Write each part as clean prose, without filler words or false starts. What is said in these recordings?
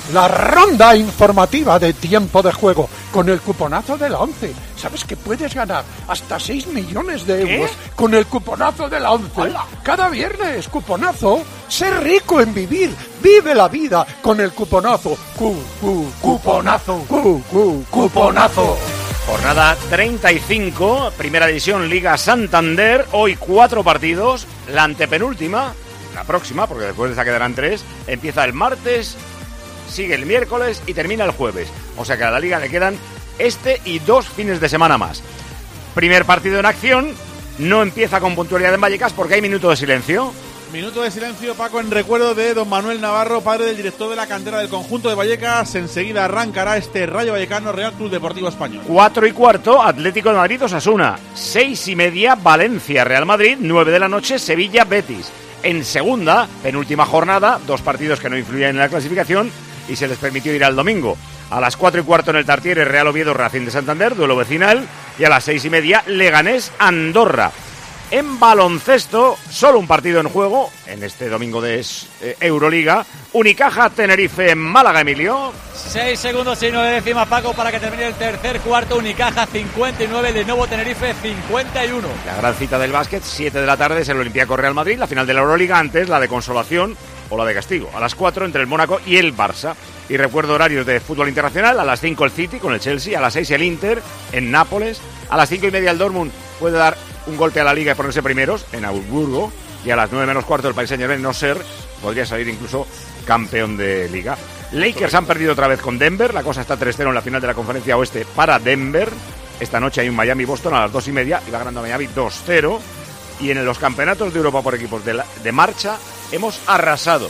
la ronda informativa de Tiempo de Juego con el cuponazo de la 11. ¿Sabes que puedes ganar hasta 6 millones de euros con el cuponazo de la 11? ¡Hala! Cada viernes, cuponazo. Ser rico en vivir. Vive la vida con el cuponazo. Cuponazo. Cuponazo. Jornada 35, primera división Liga Santander. Hoy 4 partidos. La antepenúltima, la próxima, porque después de esa quedarán 3, empieza el martes, sigue el miércoles y termina el jueves. O sea que a la Liga le quedan este y 2 fines de semana más. Primer partido en acción. No empieza con puntualidad en Vallecas porque hay minuto de silencio. Minuto de silencio, Paco, en recuerdo de don Manuel Navarro, padre del director de la cantera del conjunto de Vallecas. Enseguida arrancará este Rayo Vallecano Real Club Deportivo Español. 4:15, Atlético de Madrid Osasuna. 6:30, Valencia Real Madrid. 9 de la noche, Sevilla Betis. En segunda, penúltima jornada, 2 partidos que no influían en la clasificación y se les permitió ir al domingo. A las 4:15 en el Tartiere, Real Oviedo Racing de Santander, duelo vecinal. Y a las 6:30, Leganés Andorra. En baloncesto, solo un partido en juego, en este domingo de Euroliga. Unicaja Tenerife en Málaga, Emilio. 6 segundos y 9 décimas, Paco, para que termine el tercer cuarto. Unicaja 59, de nuevo Tenerife 51. La gran cita del básquet, 7 de la tarde, es el Olympiacos Real Madrid. La final de la Euroliga, antes la de consolación o la de castigo. A las 4 entre el Mónaco y el Barça. Y recuerdo horarios de fútbol internacional. A las 5 el City con el Chelsea. A las 6 el Inter en Nápoles. A las 5:30 el Dortmund puede dar un golpe a la Liga y ponerse primeros en Augsburgo. Y a las 9:15 el Paris Saint-Germain, no ser, podría salir incluso campeón de Liga. Lakers han perdido otra vez con Denver. La cosa está 3-0 en la final de la Conferencia Oeste para Denver. Esta noche hay un Miami-Boston a las 2:30 y va ganando Miami 2-0. Y en los campeonatos de Europa por equipos de marcha hemos arrasado.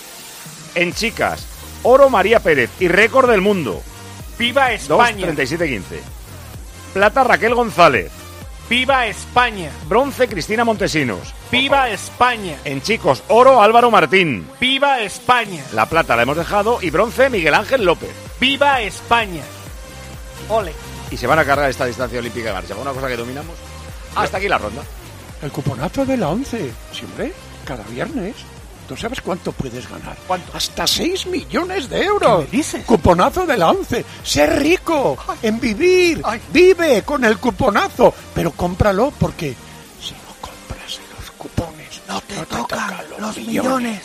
En chicas, oro María Pérez y récord del mundo. ¡Viva España! 2:37:15. Plata Raquel González. ¡Viva España! Bronce Cristina Montesinos. ¡Viva España! En chicos, oro Álvaro Martín. ¡Viva España! La plata la hemos dejado y bronce Miguel Ángel López. ¡Viva España! ¡Ole! Y se van a cargar esta distancia olímpica de marcha. Una cosa que dominamos. Hasta aquí la ronda. El cuponazo de la 11. Siempre, cada viernes. ¿Tú sabes cuánto puedes ganar? ¿Cuánto? Hasta 6 millones de euros. ¿Qué me dices? Cuponazo de la 11. Ser rico en vivir. Vive con el cuponazo. Pero cómpralo porque si no compras los cupones, no te tocan los millones.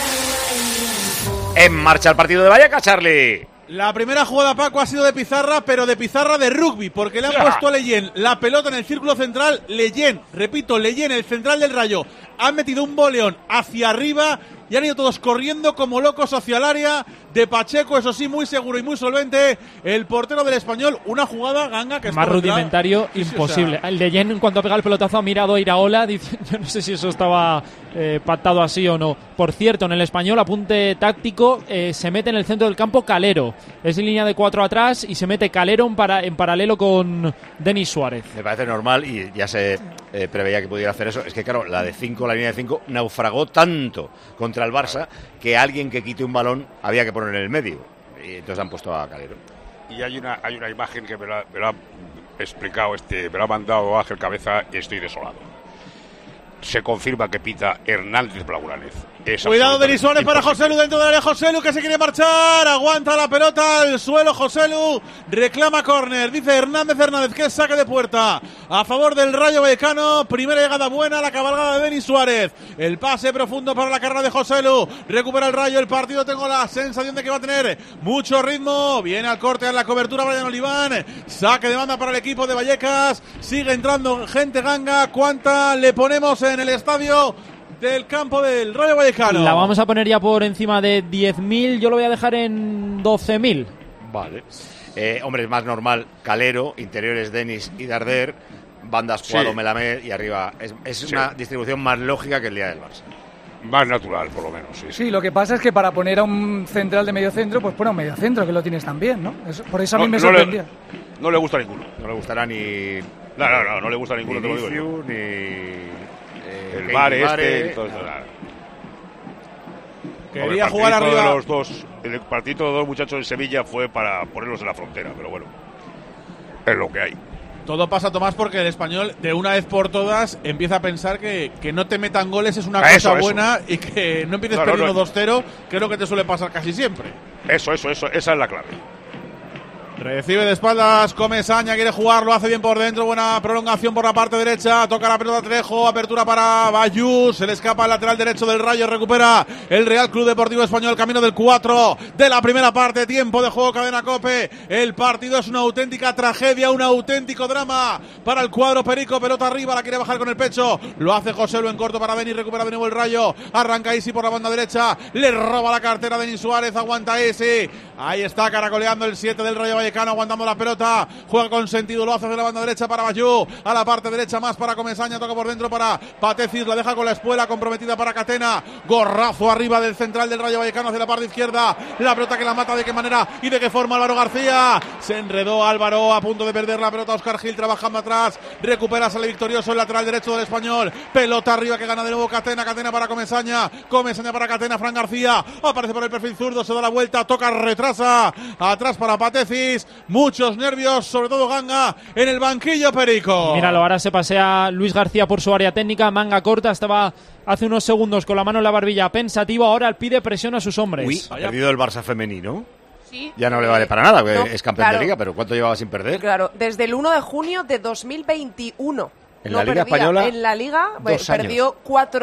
En marcha el partido de Vallecas, Charlie. La primera jugada, Paco, ha sido de pizarra, pero de pizarra de rugby, porque le han puesto a Leyen la pelota en el círculo central. Leyen, repito, Leyen, el central del Rayo, han metido un boleón hacia arriba y han ido todos corriendo como locos hacia el área de Pacheco, eso sí, muy seguro y muy solvente, el portero del Español. Una jugada, Ganga, que es más rudimentario, imposible. El Leyen, en cuanto ha pegado el pelotazo, ha mirado a Iraola, dice, yo no sé si eso estaba pactado así o no. Por cierto, en el Español, apunte táctico, se mete en el centro del campo Calero. Es en línea de 4 atrás y se mete Calero en paralelo con Denis Suárez. Me parece normal y ya se preveía que pudiera hacer eso. Es que claro, la línea de 5 naufragó tanto contra el Barça que alguien que quite un balón había que poner en el medio. Y entonces han puesto a Calero. Y hay una imagen que me lo ha explicado, me lo ha mandado Ángel Cabeza y estoy desolado. Se confirma que pita Hernández Blaugránez. Cuidado de Denis Suárez para Joselu dentro del área. Joselu que se quiere marchar. Aguanta la pelota al suelo. Joselu reclama córner. Dice Hernández que es saque de puerta a favor del Rayo Vallecano. Primera llegada buena, la cabalgada de Denis Suárez. El pase profundo para la carrera de Joselu. Recupera el Rayo. El partido, tengo la sensación de que va a tener mucho ritmo. Viene al corte, a la cobertura Brian Oliván. Saque de banda para el equipo de Vallecas. Sigue entrando gente, Ganga. ¿Cuánta le ponemos en el estadio del campo del Rayo Vallecano? La vamos a poner ya por encima de 10.000. Yo lo voy a dejar en 12.000. Vale. Hombre, es más normal Calero, interiores Denis y Darder, bandas Cuadro, Melamed y arriba. Es una distribución más lógica que el día del Barça. Más natural, por lo menos, sí. Sí, lo que pasa es que para poner a un central de medio centro, pues pone a un medio centro, que lo tienes también, ¿no? Por eso a mí me sorprendía. No le gusta a ninguno. No le gustará ni... No le gusta a ninguno, ni te lo digo. Ni... el bar entonces, quería jugar arriba. De los dos, el partidito de los dos muchachos en Sevilla fue para ponerlos en la frontera, pero bueno, es lo que hay. Todo pasa, Tomás, porque el Español de una vez por todas empieza a pensar que no te metan goles es una cosa buena y que no empieces perdiendo 2-0, que es lo que te suele pasar casi siempre. Eso, esa es la clave. Recibe de espaldas Comesaña, quiere jugar, lo hace bien por dentro, buena prolongación por la parte derecha, toca la pelota Trejo, apertura para Bayú, se le escapa el lateral derecho del Rayo, recupera el Real Club Deportivo Español, camino del 4 de la primera parte, tiempo de juego, Cadena COPE, el partido es una auténtica tragedia, un auténtico drama para el cuadro perico, pelota arriba, la quiere bajar con el pecho, lo hace Joselu en corto para Denis, recupera de nuevo el Rayo, arranca Isi por la banda derecha, le roba la cartera Denis Suárez, aguanta Isi, ahí está caracoleando el 7 del Rayo Vallecano, aguantando la pelota, juega con sentido, lo hace de la banda derecha para Bayú, a la parte derecha más para Comesaña, toca por dentro para Patecis, la deja con la espuela, comprometida para Catena, gorrazo arriba del central del Rayo Vallecano hacia la parte izquierda, la pelota que la mata, de qué manera y de qué forma Álvaro García, se enredó Álvaro, a punto de perder la pelota, Óscar Gil trabajando atrás, recupera, sale victorioso el lateral derecho del Español, pelota arriba que gana de nuevo Catena para Comesaña para Catena, Fran García, aparece por el perfil zurdo, se da la vuelta, toca, retrasa, atrás para Patecis, muchos nervios, sobre todo Ganga en el banquillo perico. Míralo, ahora se pasea Luis García por su área técnica, manga corta, estaba hace unos segundos con la mano en la barbilla pensativo, ahora pide presión a sus hombres. Uy, ha perdido el Barça femenino. Sí. Ya no le vale para nada, No, es campeón de Liga, pero ¿cuánto llevaba sin perder? Claro, desde el 1 de junio de 2021. En la Liga Española, en la Liga perdió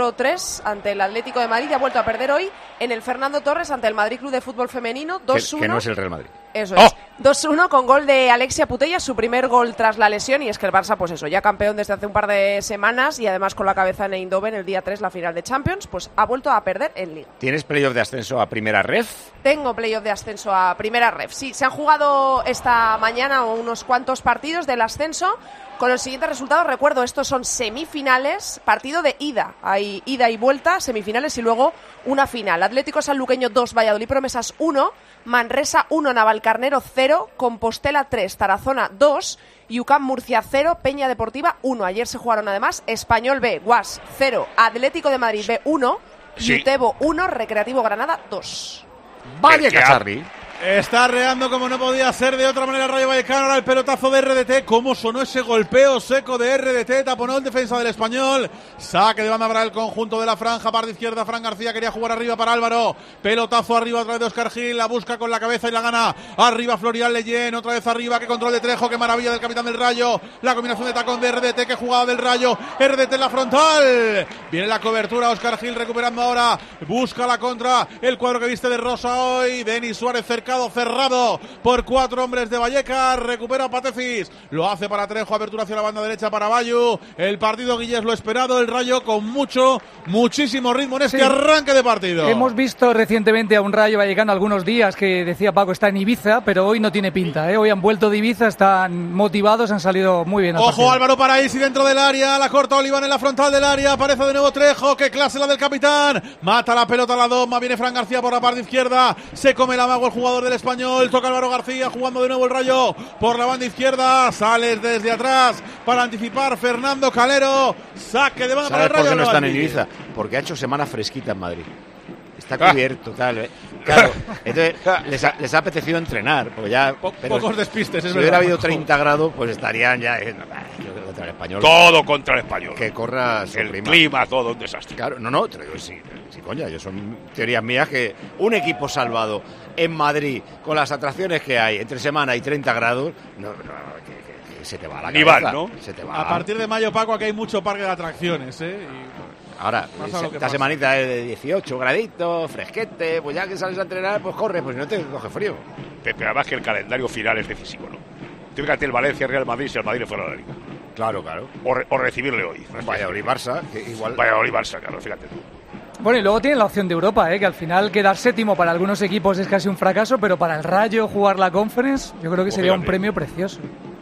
4-3 ante el Atlético de Madrid y ha vuelto a perder hoy en el Fernando Torres ante el Madrid Club de Fútbol Femenino 2-1. Que no es el Real Madrid. Eso es. 2-1 con gol de Alexia Putellas, su primer gol tras la lesión, y es que el Barça, pues eso, ya campeón desde hace un par de semanas y además con la cabeza en Eindhoven el día 3, la final de Champions, pues ha vuelto a perder en Liga. ¿Tienes playoff de ascenso a Primera Ref? Tengo playoff de ascenso a Primera Ref. Sí, se han jugado esta mañana unos cuantos partidos del ascenso con los siguientes resultados. Recuerdo, estos son semifinales, partido de ida. Hay ida y vuelta, semifinales y luego una final. Atlético Sanluqueño 2, Valladolid Promesas 1, Manresa 1, Navalcarnero 0, Compostela 3, Tarazona 2, UCAM Murcia 0, Peña Deportiva 1. Ayer se jugaron además Español B, Guas 0, Atlético de Madrid B 1, Utebo 1, Recreativo Granada 2. Vaya Cacharri. Está arreando como no podía ser de otra manera el Rayo Vallecano. Ahora el pelotazo de RDT. ¿Cómo sonó ese golpeo seco de RDT? Taponó el defensa del Español. Saque de banda para el conjunto de la franja. Parte izquierda, Fran García quería jugar arriba para Álvaro. Pelotazo arriba otra vez de Óscar Gil. La busca con la cabeza y la gana. Arriba Florian Leyen. Otra vez arriba. Qué control de Trejo. Qué maravilla del capitán del Rayo. La combinación de tacón de RDT. Qué jugada del Rayo. RDT en la frontal. Viene la cobertura. Óscar Gil recuperando ahora. Busca la contra. El cuadro que viste de rosa hoy. Denis Suárez cerrado por 4 hombres de Vallecas, recupera Patecis, lo hace para Trejo, apertura hacia la banda derecha para Bayú, el partido Guille es lo esperado, el Rayo con muchísimo ritmo en este arranque de partido. Hemos visto recientemente a un Rayo Vallecano algunos días que decía Paco está en Ibiza, pero hoy no tiene pinta, hoy han vuelto de Ibiza, están motivados, han salido muy bien. Ojo Álvaro Paraísi dentro del área, la corta Oliván en la frontal del área, aparece de nuevo Trejo, qué clase la del capitán, mata la pelota a la doma, viene Fran García por la parte izquierda, se come el amago el jugador del Español, toca Álvaro García, jugando de nuevo el Rayo por la banda izquierda, sale desde atrás para anticipar Fernando Calero, saque de banda para el Rayo. ¿Por qué no están en Ibiza? Porque ha hecho semana fresquita en Madrid. Está cubierto, tal. Claro, entonces les ha apetecido entrenar. Porque ya, pocos despistes, si hubiera habido 30 grados, pues estarían ya. Yo creo contra el Español. Todo contra el Español. Que corra su el prima. Clima, todo un desastre. Claro, no, te digo, sí, coña, yo son teorías mías que un equipo salvado en Madrid con las atracciones que hay entre semana y 30 grados, que se te va la cabeza. ¿no? Se te va. A partir de mayo, Paco, aquí hay mucho parque de atracciones, Ahora, esta semanita es de 18 graditos, fresquete, pues ya que sales a entrenar, pues corre, pues si no te coge frío. Pero además que el calendario final es decisivo, ¿no? Tú fíjate el Valencia, Real Madrid, si el Madrid le fuera a la Liga. Claro. O recibirle hoy. Valladolid Barça, que igual. Valladolid Barça, claro, fíjate tú. Bueno, y luego tiene la opción de Europa, que al final quedar séptimo para algunos equipos es casi un fracaso, pero para el Rayo jugar la Conference yo creo que sería un premio precioso.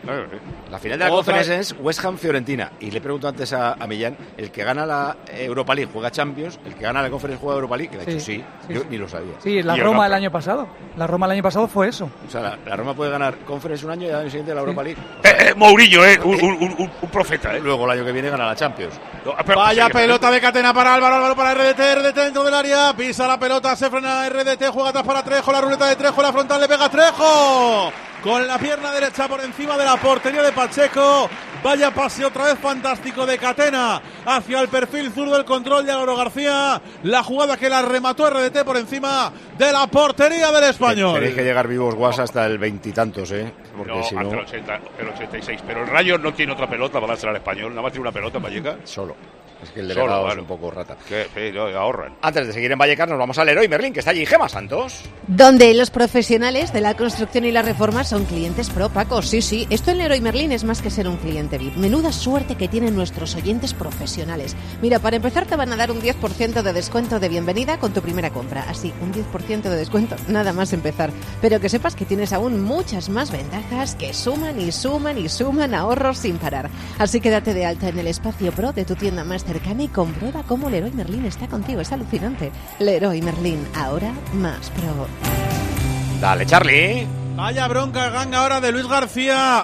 La final de la Conference es West Ham-Fiorentina. Y le pregunto antes a Millán, el que gana la Europa League juega Champions, el que gana la Conference juega Europa League, que le ha dicho sí. Yo ni lo sabía. Sí, la Roma el año pasado. La Roma el año pasado fue eso. O sea, la Roma puede ganar Conference un año y al año siguiente la Europa League. Mourinho, un profeta, Luego el año que viene gana la Champions. Vaya pelota de Catena para Álvaro para RDT dentro del área, pisa la pelota, se frena RDT, juega atrás para Trejo, la ruleta de Trejo, la frontal le pega Trejo. con la pierna derecha por encima de la portería de Pacheco. Vaya pase otra vez fantástico de Catena hacia el perfil zurdo, el control de Álvaro García. La jugada que la remató RDT por encima de la portería del Español. Tenéis que llegar vivos, Guas, hasta el veintitantos, porque No, si no... hasta el 86. Pero el Rayo no tiene otra pelota para dársela al Español. Nada más tiene una pelota, Vallecas. Solo. Es que el delegado Solo, es un poco rata. Sí, ahorran. Antes de seguir en Vallecas, nos vamos al Leroy Merlin, que está allí. Gemma Santos. Donde los profesionales de la construcción y la reforma son clientes pro, Paco. Sí. Esto en Leroy Merlin es más que ser un cliente VIP. Menuda suerte que tienen nuestros oyentes profesionales. Mira, para empezar te van a dar un 10% de descuento de bienvenida con tu primera compra. Así, un 10% de descuento, nada más empezar. Pero que sepas que tienes aún muchas más ventajas que suman y suman y suman ahorros sin parar. Así que date de alta en el espacio pro de tu tienda más cercana y comprueba cómo Leroy Merlin está contigo. Es alucinante. Leroy Merlin, ahora más pro. Dale, Charlie. Vaya bronca ganga ahora de Luis García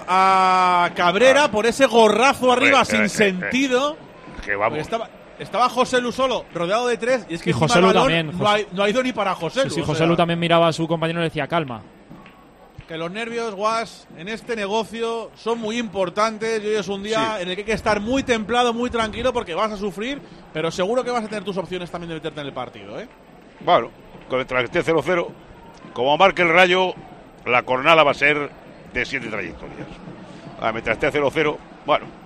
a Cabrera por ese gorrazo arriba sin sentido. Que vamos. Estaba José Lu solo, rodeado de tres, y es que y José Lu también. No ha ido ni para José Lu. Sí, José Lu también miraba a su compañero y le decía calma. Que los nervios, Guas, en este negocio son muy importantes. Y hoy es un día en el que hay que estar muy templado, muy tranquilo, porque vas a sufrir, pero seguro que vas a tener tus opciones también de meterte en el partido, Bueno, mientras que esté 0-0, como marque el Rayo, la cornada va a ser de 7 trayectorias. Mientras esté 0-0, bueno.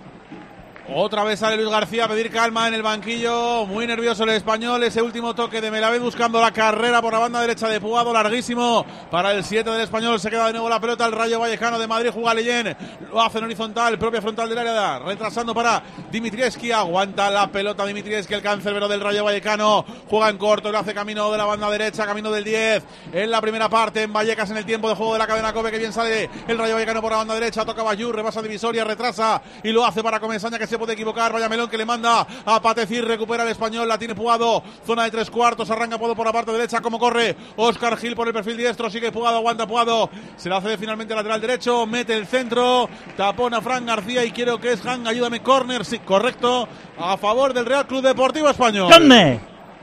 Otra vez sale Luis García a pedir calma en el banquillo. Muy nervioso el Español. Ese último toque de Melamed buscando la carrera por la banda derecha de Puado. Larguísimo para el 7 del Español. Se queda de nuevo la pelota. El Rayo Vallecano de Madrid juega Leyen. Lo hace en horizontal. Propia frontal del área. Retrasando para Dimitrievski. Aguanta la pelota Dimitrievski. El cancerbero del Rayo Vallecano. Juega en corto. Lo hace camino de la banda derecha. Camino del 10. En la primera parte. En Vallecas en el tiempo de juego de la cadena Cope. Que bien sale el Rayo Vallecano por la banda derecha. Toca Bayur. Rebasa divisoria. Retrasa. Y lo hace para Comesaña, que se puede equivocar. Vaya melón que le manda a Patecir, recupera el Español, la tiene Puado, zona de 3/4, arranca Puado por la parte derecha, como corre Óscar Gil por el perfil diestro, sigue Puado, aguanta Puado, se la hace finalmente lateral derecho, mete el centro, tapona Fran García y quiero que es Han, ayúdame, córner, sí, correcto, a favor del Real Club Deportivo Español. ¿Dónde?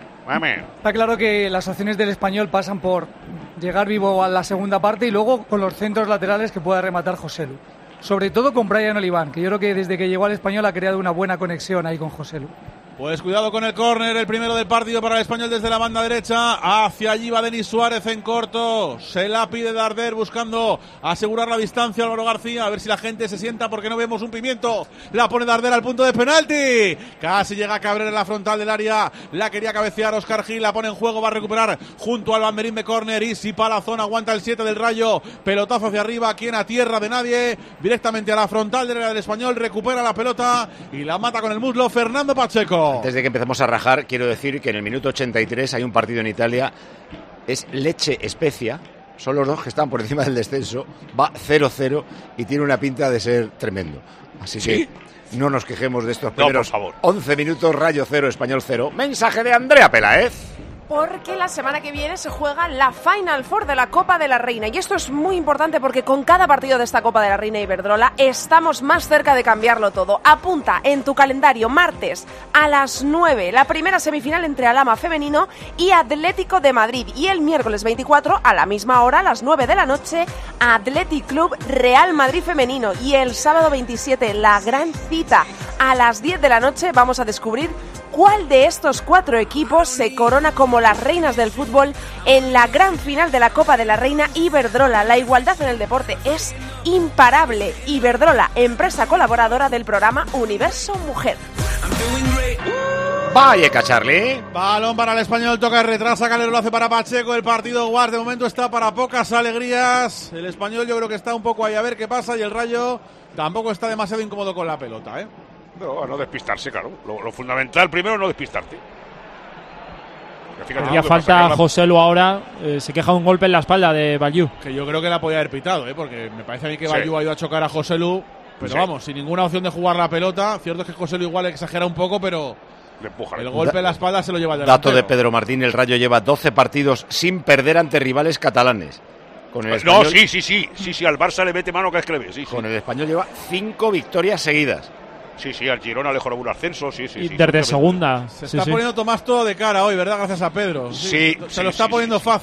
Está claro que las acciones del Español pasan por llegar vivo a la segunda parte y luego con los centros laterales que pueda rematar José Lu. Sobre todo con Brian Oliván, que yo creo que desde que llegó al Español ha creado una buena conexión ahí con José Lu. Pues cuidado con el córner, el primero del partido para el Español desde la banda derecha. Hacia allí va Denis Suárez en corto. Se la pide Darder buscando asegurar la distancia a Álvaro García. A ver si la gente se sienta porque no vemos un pimiento. La pone Darder al punto de penalti. Casi llega Cabrera en la frontal del área. La quería cabecear Óscar Gil. La pone en juego. Va a recuperar junto al banderín de córner. Y si Palazón aguanta el 7 del Rayo. Pelotazo hacia arriba. Quien a tierra de nadie. Directamente a la frontal del área del Español. Recupera la pelota y la mata con el muslo Fernando Pacheco. Antes de que empecemos a rajar, quiero decir que en el minuto 83 hay un partido en Italia, es Lecce Spezia, son los dos que están por encima del descenso, va 0-0 y tiene una pinta de ser tremendo. Así que no nos quejemos de estos primeros 11 minutos, Rayo 0, Español 0. Mensaje de Andrea Peláez. Porque la semana que viene se juega la Final Four de la Copa de la Reina. Y esto es muy importante porque con cada partido de esta Copa de la Reina Iberdrola estamos más cerca de cambiarlo todo. Apunta en tu calendario martes a las 9 la primera semifinal entre Alhama femenino y Atlético de Madrid. Y el miércoles 24 a la misma hora, a las 9 de la noche, Athletic Club Real Madrid femenino. Y el sábado 27 la gran cita a las 10 de la noche vamos a descubrir cuál de estos 4 equipos se corona como las reinas del fútbol en la gran final de la Copa de la Reina Iberdrola. La igualdad en el deporte es imparable. Iberdrola, empresa colaboradora del programa Universo Mujer. Vallecas, Charlie. Balón para el Español, toca y retrasa, Calero lo hace para Pacheco. El partido Guard de momento está para pocas alegrías. El Español yo creo que está un poco ahí a ver qué pasa y el Rayo tampoco está demasiado incómodo con la pelota, No despistarse, claro. Lo fundamental primero no despistarte. Hacía falta José Lu ahora, se queja un golpe en la espalda de Bayú. Que yo creo que la podía haber pitado, porque me parece a mí que Bayú ha ido a chocar a José Lu, pero vamos, sin ninguna opción de jugar la pelota. Cierto es que José Lu igual exagera un poco, pero le empuja, el golpe en la espalda se lo lleva el delantero. Dato de Pedro Martín, el Rayo lleva 12 partidos sin perder ante rivales catalanes. Con el Español, sí, al Barça le mete mano cada vez que le ve. Con el Español lleva 5 victorias seguidas. Sí, al Girona le jugó un ascenso, y desde segunda. Se está poniendo Tomás todo de cara hoy, ¿verdad? Gracias a Pedro. Se lo está poniendo fácil.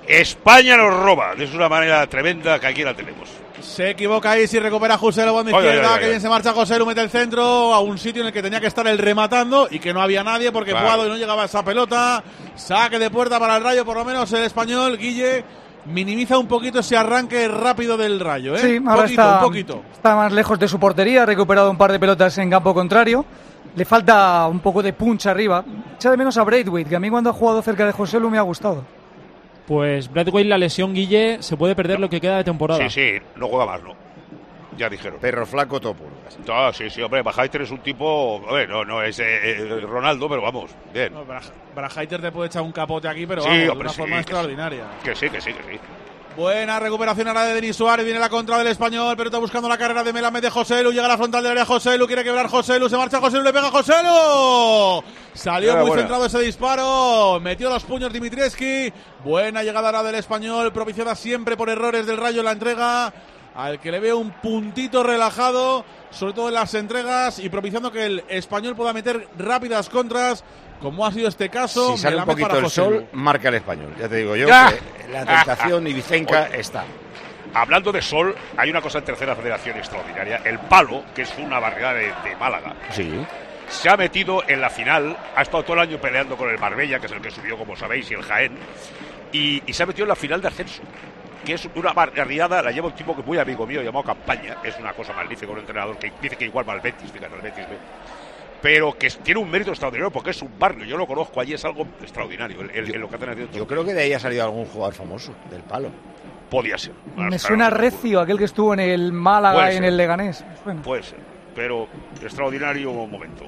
España nos roba. Es una manera tremenda que aquí la tenemos. Se equivoca ahí, si recupera Joselu, banda izquierda, que bien se marcha Joselu, mete el centro a un sitio en el que tenía que estar el rematando y que no había nadie porque Puado y no llegaba esa pelota. Saque de puerta para el Rayo, por lo menos el español. Guille minimiza un poquito ese arranque rápido del Rayo, ¿eh? Sí, ahora un poquito. Está más lejos de su portería, ha recuperado un par de pelotas en campo contrario. Le falta un poco de punch arriba. Echa de menos a Braithwaite, que a mí cuando ha jugado cerca de Joselu me ha gustado. Pues Braithwaite, la lesión, Guille, se puede perder lo que queda de temporada. Sí, no juega más, ¿no? Ya dijeron. Perro flaco, topo. Sí, hombre, Braithwaite es un tipo... A ver, no es Ronaldo, pero vamos, bien. No, Braithwaite te puede echar un capote aquí, pero sí, vamos, hombre, de una forma extraordinaria. Que sí. Buena recuperación ahora de Denis Suárez, viene la contra del español, pero está buscando la carrera de Melamed de Joselu, llega a la frontal del área Joselu, quiere quebrar Joselu, se marcha Joselu, le pega Joselu. Salió muy centrado ese disparo, metió los puños Dimitrievski. Buena llegada ahora del español, propiciada siempre por errores del Rayo en la entrega, al que le veo un puntito relajado, sobre todo en las entregas, y propiciando que el español pueda meter rápidas contras, como ha sido este caso. Si sale un poquito el sol, marca el español. Ya te digo yo que la tentación ibicenca está. Hablando de sol, hay una cosa en tercera federación extraordinaria. El Palo, que es una barriada de Málaga, se ha metido en la final, ha estado todo el año peleando con el Marbella, que es el que subió, como sabéis, y el Jaén, y se ha metido en la final de ascenso, que es una barriada, la lleva un tipo que es muy amigo mío, llamado Campaña, es una cosa magnífica, un entrenador que dice que igual va al Betis, fíjate, el Betis, pero que tiene un mérito extraordinario porque es un barrio, yo lo conozco allí, es algo extraordinario en lo que hacen haciendo. Yo creo que de ahí ha salido algún jugador famoso del Palo. Podía ser. Me suena Recio, aquel que estuvo en el Málaga y en el Leganés. Puede ser, pero extraordinario momento.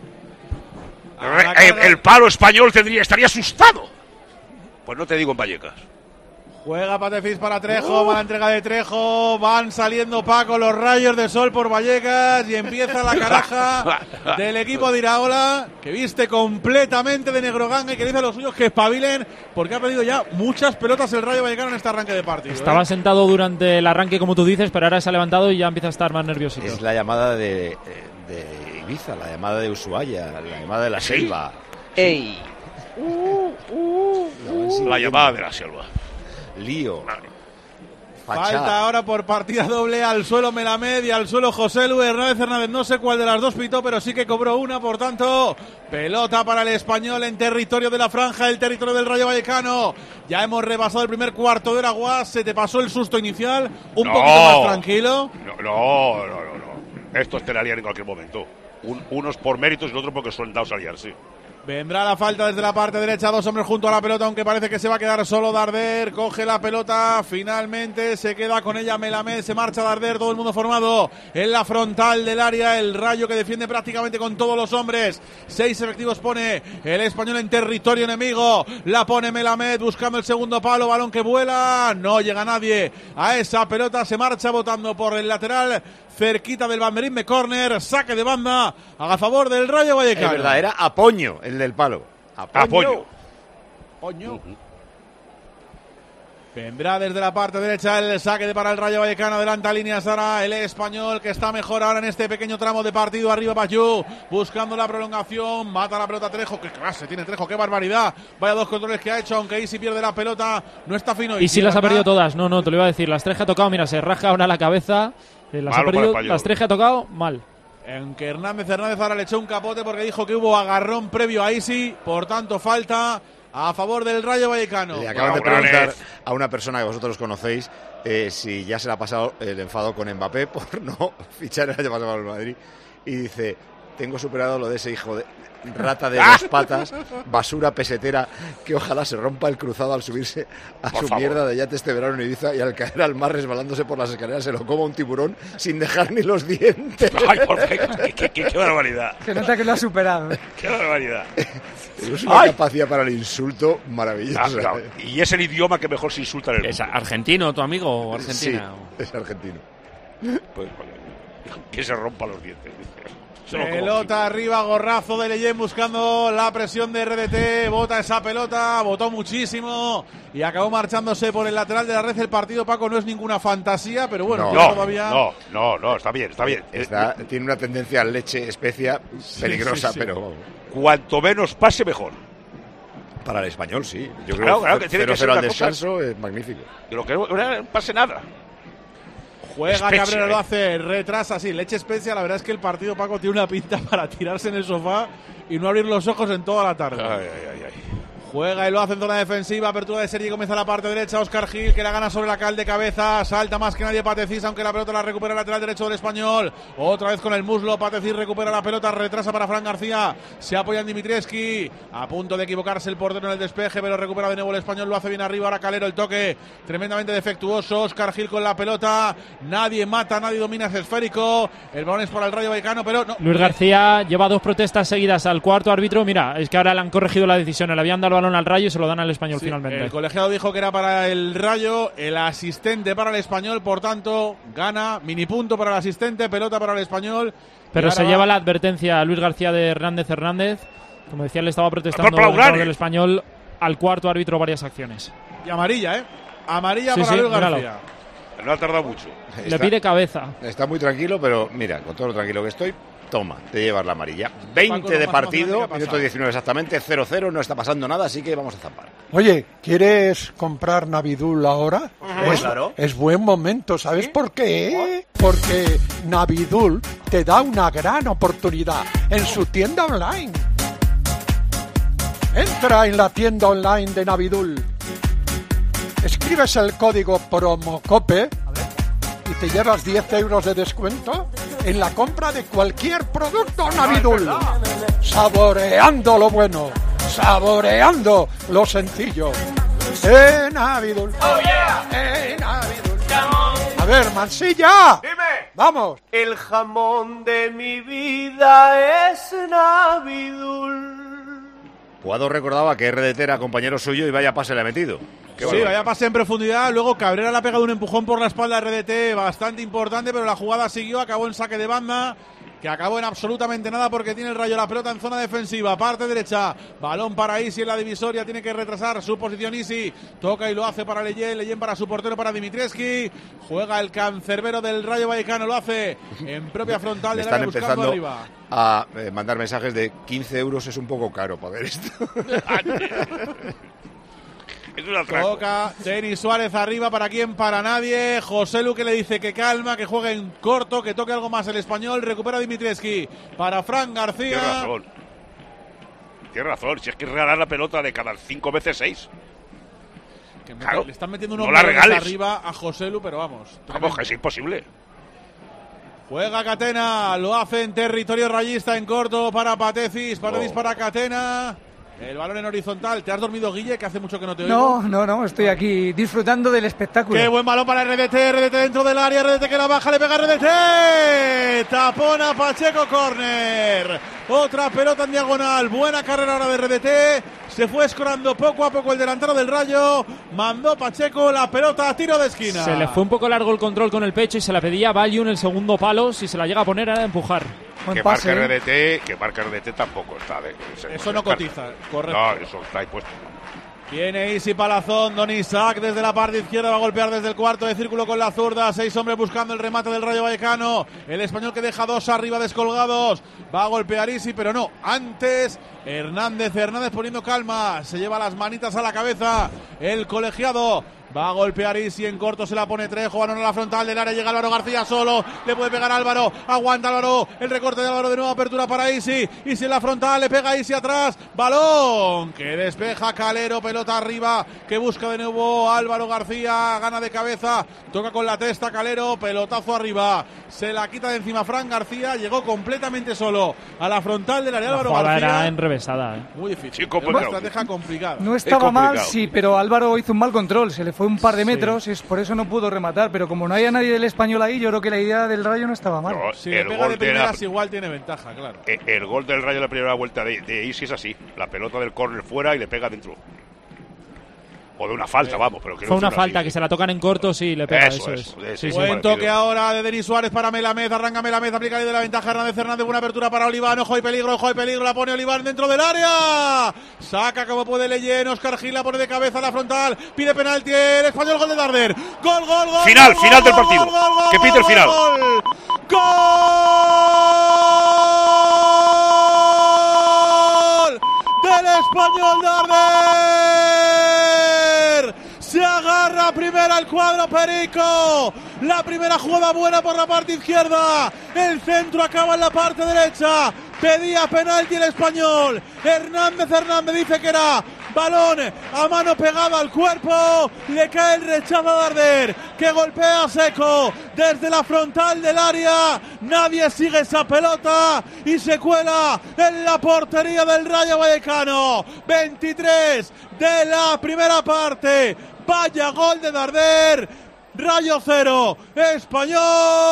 El Palo español estaría asustado. Pues no te digo en Vallecas. Juega Patefis para Trejo, mala entrega de Trejo, van saliendo Paco los rayos de sol por Vallecas y empieza la caraja del equipo de Iraola, que viste completamente de negro ganga y que dice a los suyos que espabilen porque ha perdido ya muchas pelotas el Rayo Vallecano en este arranque de partido. Estaba sentado durante el arranque, como tú dices, pero ahora se ha levantado y ya empieza a estar más nerviosito. Es la llamada de Ibiza, la llamada de Ushuaia, la llamada de la selva. ¡Ey! La llamada de la selva. Lío. Falta ahora por partida doble al suelo Melamed y al suelo Joselu. Hernández, no sé cuál de las dos pitó, pero sí que cobró una, por tanto, pelota para el español en territorio de la franja, el territorio del Rayo Vallecano. Ya hemos rebasado el primer cuarto de hora, Guas, se te pasó el susto inicial, poquito más tranquilo. No. Esto esperarían en cualquier momento. Unos por méritos y otros porque son dados a liarse. Vendrá la falta desde la parte derecha, dos hombres junto a la pelota, aunque parece que se va a quedar solo Darder, coge la pelota, finalmente se queda con ella Melamed, se marcha Darder, todo el mundo formado en la frontal del área, el Rayo que defiende prácticamente con todos los hombres, 6 efectivos pone el español en territorio enemigo, la pone Melamed buscando el segundo palo, balón que vuela, no llega nadie a esa pelota, se marcha botando por el lateral, cerquita del banderín de córner, saque de banda a favor del Rayo Vallecano. Es verdad, era Apoño el del Palo. Apoño. Vendrá desde la parte derecha el saque para el Rayo Vallecano, adelanta líneas ahora el español que está mejor ahora en este pequeño tramo de partido, arriba Payú, buscando la prolongación, mata la pelota Trejo, qué clase tiene Trejo, qué barbaridad, vaya dos controles que ha hecho, aunque Isi pierde la pelota, no está fino. Y si las ha perdido todas, no, te lo iba a decir, las tres que ha tocado, mira, se raja ahora la cabeza, las ha perdido, las tres que ha tocado, mal. Aunque Hernández ahora le echó un capote porque dijo que hubo agarrón previo a Isi, por tanto falta a favor del Rayo Vallecano. Le acaban de preguntar a una persona que vosotros conocéis si ya se le ha pasado el enfado con Mbappé por no fichar el año pasado al Madrid. Y dice, tengo superado lo de ese hijo de rata de dos patas, basura pesetera, que ojalá se rompa el cruzado al subirse a su mierda de yate este verano en Ibiza y al caer al mar resbalándose por las escaleras se lo coma un tiburón sin dejar ni los dientes. Ay, qué barbaridad. Se nota que lo ha superado. Qué barbaridad. Es una capacidad para el insulto maravillosa. Claro. Y es el idioma que mejor se insulta en el mundo. ¿Es argentino tu amigo o argentina? Sí, es argentino. Pues, que se rompa los dientes. Pelota arriba, gorrazo de Leyen buscando la presión de RDT, bota esa pelota, botó muchísimo y acabó marchándose por el lateral de la red. El partido, Paco, no es ninguna fantasía, pero bueno, todavía... No, está bien. Tiene una tendencia a leche especia peligrosa, pero... Cuanto menos pase, mejor. Para el Español, sí. Yo Claro, creo que tiene que 0-0 ser al una cosa- descanso es magnífico. Lo que no pase nada. Juega Spezia, Cabrera, lo hace, retrasa, sí. Leche Spezia, la verdad es que el partido, Paco, tiene una pinta para tirarse en el sofá y no abrir los ojos en toda la tarde. Ay. Juega y lo hace en zona defensiva, apertura de serie, comienza la parte derecha, Óscar Gil, que la gana sobre la cal de cabeza, salta más que nadie Patecís, aunque la pelota la recupera el lateral derecho del Español, otra vez con el muslo, Patecís recupera la pelota, retrasa para Fran García, se apoya en Dimitrievski, a punto de equivocarse el portero en el despeje, pero recupera de nuevo el Español, lo hace bien arriba, ahora Calero, el toque tremendamente defectuoso, Óscar Gil con la pelota, nadie mata, nadie domina ese esférico, el balón es para el Rayo Vallecano, pero no. Luis García lleva 2 protestas seguidas al cuarto árbitro. Mira, es que ahora le han corregido la decisión. Le habían dado el balón al Rayo y se lo dan al Español finalmente. El colegiado dijo que era para el Rayo, el asistente para el Español, por tanto, gana, mini punto para el asistente, pelota para el Español. Pero se va... lleva la advertencia a Luis García de Hernández. Como decía, le estaba protestando Por Plaurani. del Español al cuarto árbitro varias acciones. Y amarilla, Amarilla Sí, para sí, Luis míralo. García. No ha tardado mucho. Le pide cabeza. Está muy tranquilo, pero mira, con todo lo tranquilo que estoy, toma, te llevas la amarilla. Paco, 20 de no partido, pasa minuto 19 exactamente, 0-0, no está pasando nada, así que vamos a zampar. Oye, ¿quieres comprar Navidul ahora? Claro. Es buen momento, ¿sabes por qué? Porque Navidul te da una gran oportunidad en su tienda online. Entra en la tienda online de Navidul. Escribes el código PROMOCOPE y te llevas 10 euros de descuento en la compra de cualquier producto Navidul. Saboreando lo bueno, saboreando lo sencillo. Navidul. Navidul. A ver, Mansilla. Dime. Vamos. El jamón de mi vida es Navidul. Puado recordaba que RDT era compañero suyo y vaya pase le ha metido. Qué Sí, barbaridad. vaya pase en profundidad. Luego Cabrera le ha pegado un empujón por la espalda a RDT bastante importante, pero la jugada siguió, acabó en saque de banda, que acabó en absolutamente nada porque tiene el Rayo la pelota en zona defensiva, parte derecha, balón para Isi en la divisoria, tiene que retrasar su posición Isi, toca y lo hace para Leyen para su portero, para Dimitrievski, juega el cancerbero del Rayo Vallecano, lo hace en propia frontal Me del están área buscando empezando arriba. a mandar mensajes de 15 euros es un poco caro para ver esto. Es un atraco. Toca Denis Suárez arriba, ¿para quién? Para nadie. José Lu que le dice que calma, que juegue en corto, que toque algo más el Español. Recupera Dimitrievski para Fran García. Tienes razón, si es que regalar la pelota de cada 5 veces 6. Claro, Le están metiendo no unos la balones regales. arriba a José Lu, pero vamos. Vamos, que es imposible. Juega Catena, lo hace en territorio rayista en corto para Patecís. Patecís para Catena. El balón en horizontal. ¿Te has dormido, Guille? Que hace mucho que no te oigo. No, estoy aquí disfrutando del espectáculo. Qué buen balón para RDT dentro del área, RDT que la baja, le pega RDT. Tapona Pacheco, córner. Otra pelota en diagonal, buena carrera ahora de RDT. Se fue escorando poco a poco el delantero del Rayo. Mandó Pacheco la pelota a tiro de esquina. Se le fue un poco largo el control con el pecho y se la pedía Value en el segundo palo. Si se la llega a poner, era de empujar. Que marca RDT tampoco está. Eso no cotiza, correcto. No, eso está ahí puesto. Viene Isi Palazón, Don Isaac desde la parte izquierda, va a golpear desde el cuarto de círculo con la zurda, 6 hombres buscando el remate del Rayo Vallecano, el Español que deja 2 arriba descolgados, va a golpear Isi, pero no, antes Hernández poniendo calma, se lleva las manitas a la cabeza, el colegiado. Va a golpear Isi en corto, se la pone Trejo, balón a la frontal del área, llega Álvaro García solo, le puede pegar Álvaro, aguanta Álvaro, el recorte de Álvaro de nuevo, apertura para Isi, Isi en la frontal, le pega Isi atrás, balón que despeja Calero, pelota arriba, que busca de nuevo Álvaro García, gana de cabeza, toca con la testa Calero, pelotazo arriba, se la quita de encima Fran García, llegó completamente solo a la frontal del área, Álvaro García. Era enrevesada. Muy difícil, Sí, es una estrategia complicada. No estaba mal, sí, pero Álvaro hizo un mal control, se le fue un par de metros, es por eso no pudo rematar, pero como no haya nadie del Español ahí, yo creo que la idea del Rayo no estaba mal. No, Si le pega de primeras igual tiene ventaja, claro. El gol del Rayo de la primera vuelta de Isi es así. La pelota del córner fuera y le pega dentro. O de una falta, vamos. Pero Fue una falta, que se la tocan en corto, sí, le pega, eso es. Sí, Buen toque ahora de Denis Suárez para Melamed, arranca Melamed, aplica de la ventaja Hernández, buena apertura para Oliván, ojo y peligro, la pone Oliván dentro del área, saca como puede Leyen, Óscar Gil la pone de cabeza a la frontal, pide penalti, el Español, gol de Darder, gol, final del partido, que pite el final. ¡Gol! Del Español Darder. Se agarra primera el cuadro perico. La primera jugada buena por la parte izquierda. El centro acaba en la parte derecha. Pedía penalti el Español. Hernández dice que era balón a mano pegada al cuerpo. Le cae el rechazo a Darder, que golpea seco desde la frontal del área. Nadie sigue esa pelota y se cuela en la portería del Rayo Vallecano. 23 de la primera parte. Vaya gol de Darder. Rayo 0, Español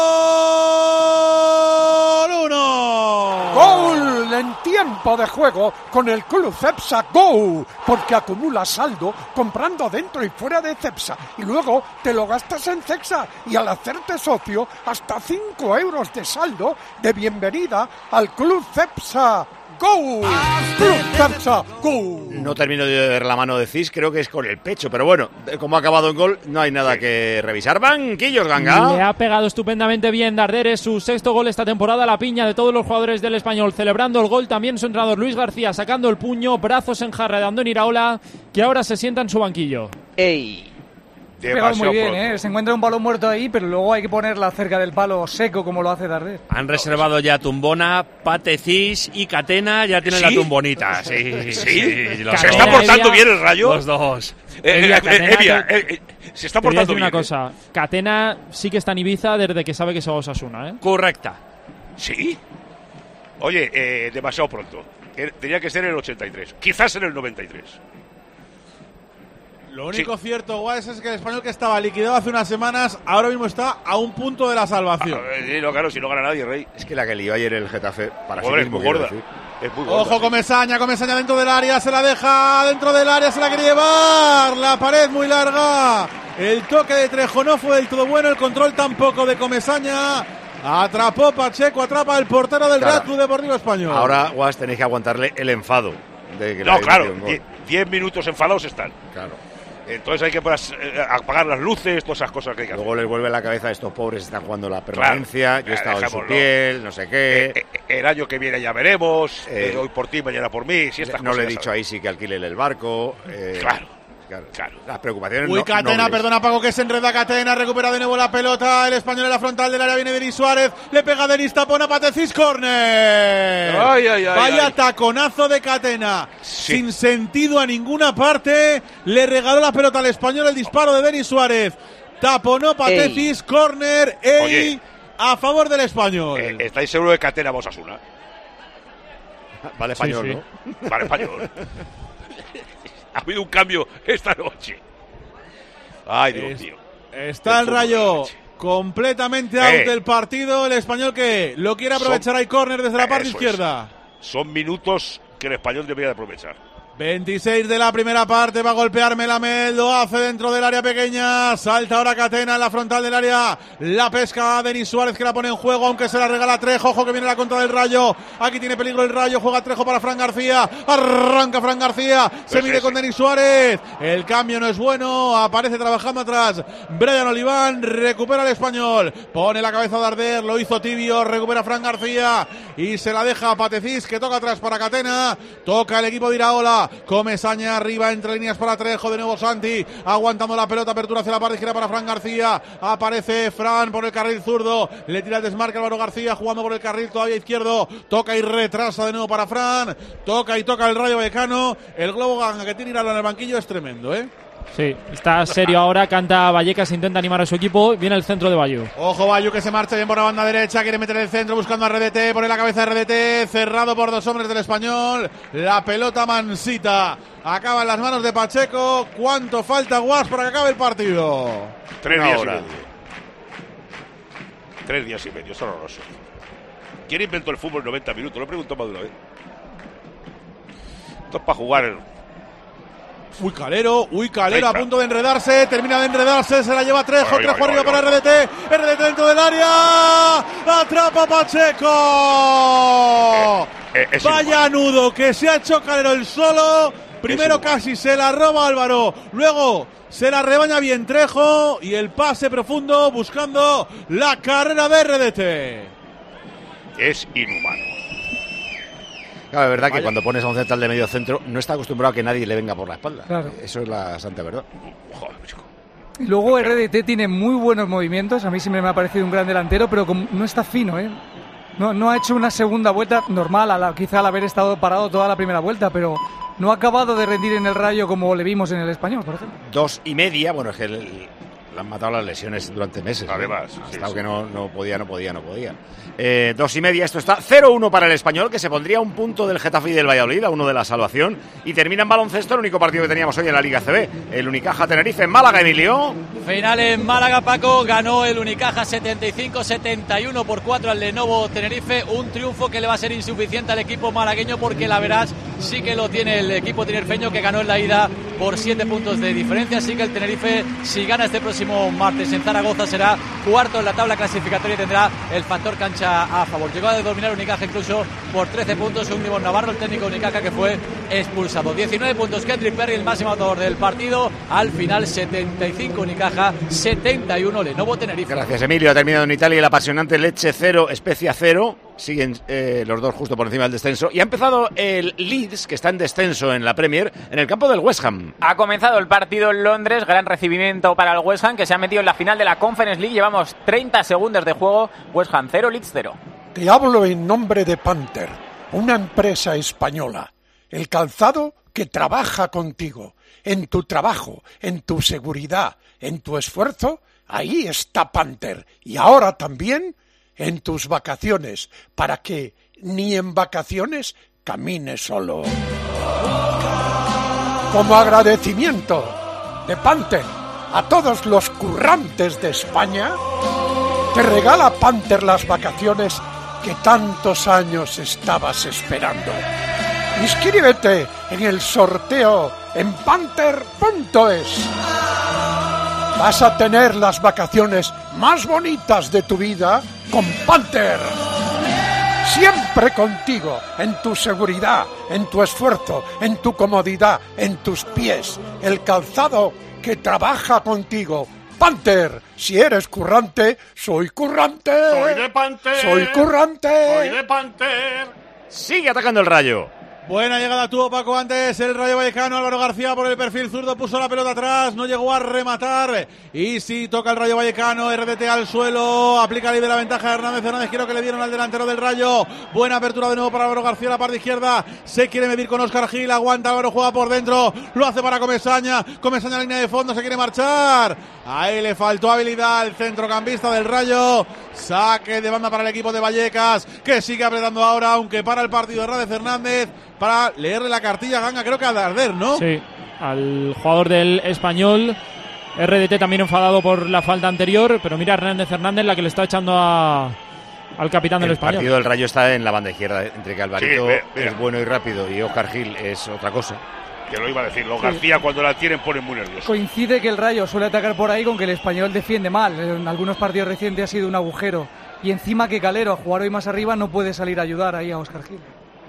1. Gol en tiempo de juego con el Club Cepsa Go, porque acumula saldo comprando dentro y fuera de Cepsa y luego te lo gastas en Cepsa y al hacerte socio hasta 5 euros de saldo de bienvenida al Club Cepsa Go. Club Cepsa Go. No termino de ver la mano de Cis, creo que es con el pecho, pero bueno, como ha acabado en gol, no hay nada que revisar. Banquillos, Ganga. Le ha pegado estupendamente bien Darder, es su sexto gol esta temporada, la piña de todos los jugadores del Español, celebrando el gol, también su entrenador Luis García sacando el puño, brazos en jarra de Andoni Iraola, que ahora se sienta en su banquillo. ¡Ey! Pegado muy bien, se encuentra un balón muerto ahí, pero luego hay que ponerla cerca del palo seco como lo hace Darder. Han reservado ya Tumbona, Pate Cis y Catena, ya tienen la tumbonita. Sí. ¿Se está portando bien el Rayo? Los dos. Se está portando bien. Una cosa, Catena sí que está en Ibiza desde que sabe que se va a Osasuna, ¿eh? Correcta. ¿Sí? Oye, demasiado pronto. Tenía que ser en el 83, quizás en el 93. Lo único cierto, Guas, es que el Español, que estaba liquidado hace unas semanas, ahora mismo está a un punto de la salvación. Claro, si no gana nadie, Rey. Es que la que lió ayer el Getafe para sí mismo, es muy gorda. Es muy gorda. Ojo, Comesaña dentro del área, se la deja dentro del área, se la quiere llevar. La pared muy larga. El toque de Trejo no fue del todo bueno, el control tampoco de Comesaña. Atrapó Pacheco, atrapa el portero del Real Club Deportivo Español. Ahora, Guas, tenéis que aguantarle el enfado. De que no, claro, 10 minutos enfadados están. Claro. Entonces hay que apagar las luces, todas esas cosas que hay que hacer. Luego les vuelve la cabeza a estos pobres, están jugando la permanencia, yo he estado en su piel, no sé qué. El año que viene ya veremos, hoy por ti, mañana por mí. Si estas no le he dicho ahí sí que alquile el barco. Claro. Las preocupaciones. Uy, Catena, perdona, Paco, que se enreda Catena, recupera de nuevo la pelota, el Español en la frontal del área, viene Denis Suárez, le pega Denis, tapona, Patecis, córner. Vaya taconazo de Catena, sin sentido a ninguna parte, le regaló la pelota al Español, el disparo de Denis Suárez, taponó Patecis, córner, a favor del Español. ¿Estáis seguros de Catena Osasuna? Vale Español, sí. ¿no? Vale Español. Ha habido un cambio esta noche. Ay, Dios mío. Está el Rayo completamente out del partido. El Español, que lo quiere aprovechar. Hay córner desde la parte izquierda. Son minutos que el Español debería de aprovechar. 26 de la primera parte, va a golpear Melamed, lo hace dentro del área pequeña, salta ahora Catena en la frontal del área, la pesca a Denis Suárez, que la pone en juego, aunque se la regala Trejo. Ojo que viene la contra del Rayo, aquí tiene peligro el Rayo, juega Trejo para Fran García, arranca Fran García, se mide con Denis Suárez, el cambio no es bueno, aparece trabajando atrás Brian Oliván, recupera el Español, pone la cabeza de Darder, lo hizo tibio, recupera Fran García y se la deja a Patecis, que toca atrás para Catena, toca el equipo de Iraola. Comesaña arriba, entre líneas para Trejo, de nuevo Santi, aguantando la pelota, apertura hacia la parte izquierda para Fran García, aparece Fran por el carril zurdo, le tira el desmarque Álvaro García, jugando por el carril todavía izquierdo, toca y retrasa de nuevo para Fran, toca el Rayo Vallecano, el globo Ganga que tiene Iraola en el banquillo es tremendo, Sí, está serio ahora, canta Vallecas, intenta animar a su equipo, viene el centro de Bayu. Ojo Bayu, que se marcha bien por la banda derecha, quiere meter el centro buscando a RDT, pone la cabeza de RDT, cerrado por dos hombres del Español, la pelota mansita, acaba en las manos de Pacheco. ¿Cuánto falta, Guas, para que acabe el partido? 3 días y medio. 3 días y medio, es horroroso. ¿Quién inventó el fútbol 90 minutos? Lo he preguntado más de una vez. Esto es para jugar. Uy, Calero, a punto de enredarse, termina de enredarse, se la lleva Trejo arriba para RDT dentro del área, atrapa Pacheco. Vaya nudo que se ha hecho Calero el solo, primero casi se la roba Álvaro, luego se la rebaña bien Trejo y el pase profundo buscando la carrera de RDT. Es inhumano. Claro, es verdad que cuando pones a un central de medio centro no está acostumbrado a que nadie le venga por la espalda. Claro. Eso es la santa verdad. Joder, chico. Y luego RDT tiene muy buenos movimientos, a mí siempre me ha parecido un gran delantero, pero no está fino, ¿eh? No ha hecho una segunda vuelta normal, quizá al haber estado parado toda la primera vuelta, pero no ha acabado de rendir en el Rayo como le vimos en el Español, por ejemplo. 2,5, bueno, es que le han matado las lesiones durante meses. Además, ha estado que no podía. 2,5, esto está 0-1 para el Español, que se pondría un punto del Getafe y del Valladolid, a uno de la salvación, y termina en baloncesto el único partido que teníamos hoy en la Liga CB, el Unicaja Tenerife en Málaga, Emilio. Final en Málaga, Paco, ganó el Unicaja 75-71 por 4 al Lenovo Tenerife, un triunfo que le va a ser insuficiente al equipo malagueño porque la verdad sí que lo tiene el equipo tinerfeño, que ganó en la ida por 7 puntos de diferencia, así que el Tenerife, si gana este próximo martes en Zaragoza, será cuarto en la tabla clasificatoria y tendrá el factor cancha a favor. Llegó a dominar Unicaja incluso por 13 puntos, un Nibor Navarro, el técnico Unicaja, que fue expulsado. 19 puntos Kendrick Perry, el máximo anotador del partido. Al final 75 Unicaja, 71 Lenovo Tenerife. Gracias, Emilio. Ha terminado en Italia el apasionante Lecce 0, Spezia 0. Siguen los dos justo por encima del descenso. Y ha empezado el Leeds, que está en descenso en la Premier, en el campo del West Ham. Ha comenzado el partido en Londres. Gran recibimiento para el West Ham, que se ha metido en la final de la Conference League. Llevamos 30 segundos de juego. West Ham 0, Leeds 0. Te hablo en nombre de Panther, una empresa española. El calzado que trabaja contigo. En tu trabajo, en tu seguridad, en tu esfuerzo, ahí está Panther. Y ahora también en tus vacaciones, para que ni en vacaciones camines solo. Como agradecimiento de Panther a todos los currantes de España, te regala Panther las vacaciones que tantos años estabas esperando. Inscríbete en el sorteo en panther.es. Vas a tener las vacaciones más bonitas de tu vida con Panther. Siempre contigo, en tu seguridad, en tu esfuerzo, en tu comodidad, en tus pies. El calzado que trabaja contigo. Panther, si eres currante, soy currante. Soy de Panther. Soy currante. Soy de Panther. Sigue atacando el Rayo. Buena llegada tuvo Paco antes el Rayo Vallecano. Álvaro García por el perfil zurdo puso la pelota atrás, no llegó a rematar. Y sí, toca el Rayo Vallecano, RDT al suelo, aplica libre la ventaja de Hernández. Quiero que le dieron al delantero del Rayo. Buena apertura de nuevo para Álvaro García, la parte izquierda. Se quiere medir con Óscar Gil, aguanta Álvaro, juega por dentro, lo hace para Comesaña. Comesaña, línea de fondo, se quiere marchar. Ahí le faltó habilidad al centrocampista del Rayo. Saque de banda para el equipo de Vallecas, que sigue apretando ahora, aunque para el partido Hernández Hernández, para leerle la cartilla Ganga, creo que a Darder, ¿no? Sí, al jugador del Español. RDT también enfadado por la falta anterior, pero mira Hernández la que le está echando al capitán del Español. El partido del Rayo está en la banda izquierda, entre que Alvarito es bueno y rápido y Óscar Gil es otra cosa. Que lo iba a decir, los García cuando la tienen ponen muy nerviosos. Coincide que el Rayo suele atacar por ahí con que el Español defiende mal. En algunos partidos recientes ha sido un agujero. Y encima que Calero, a jugar hoy más arriba, no puede salir a ayudar ahí a Óscar Gil.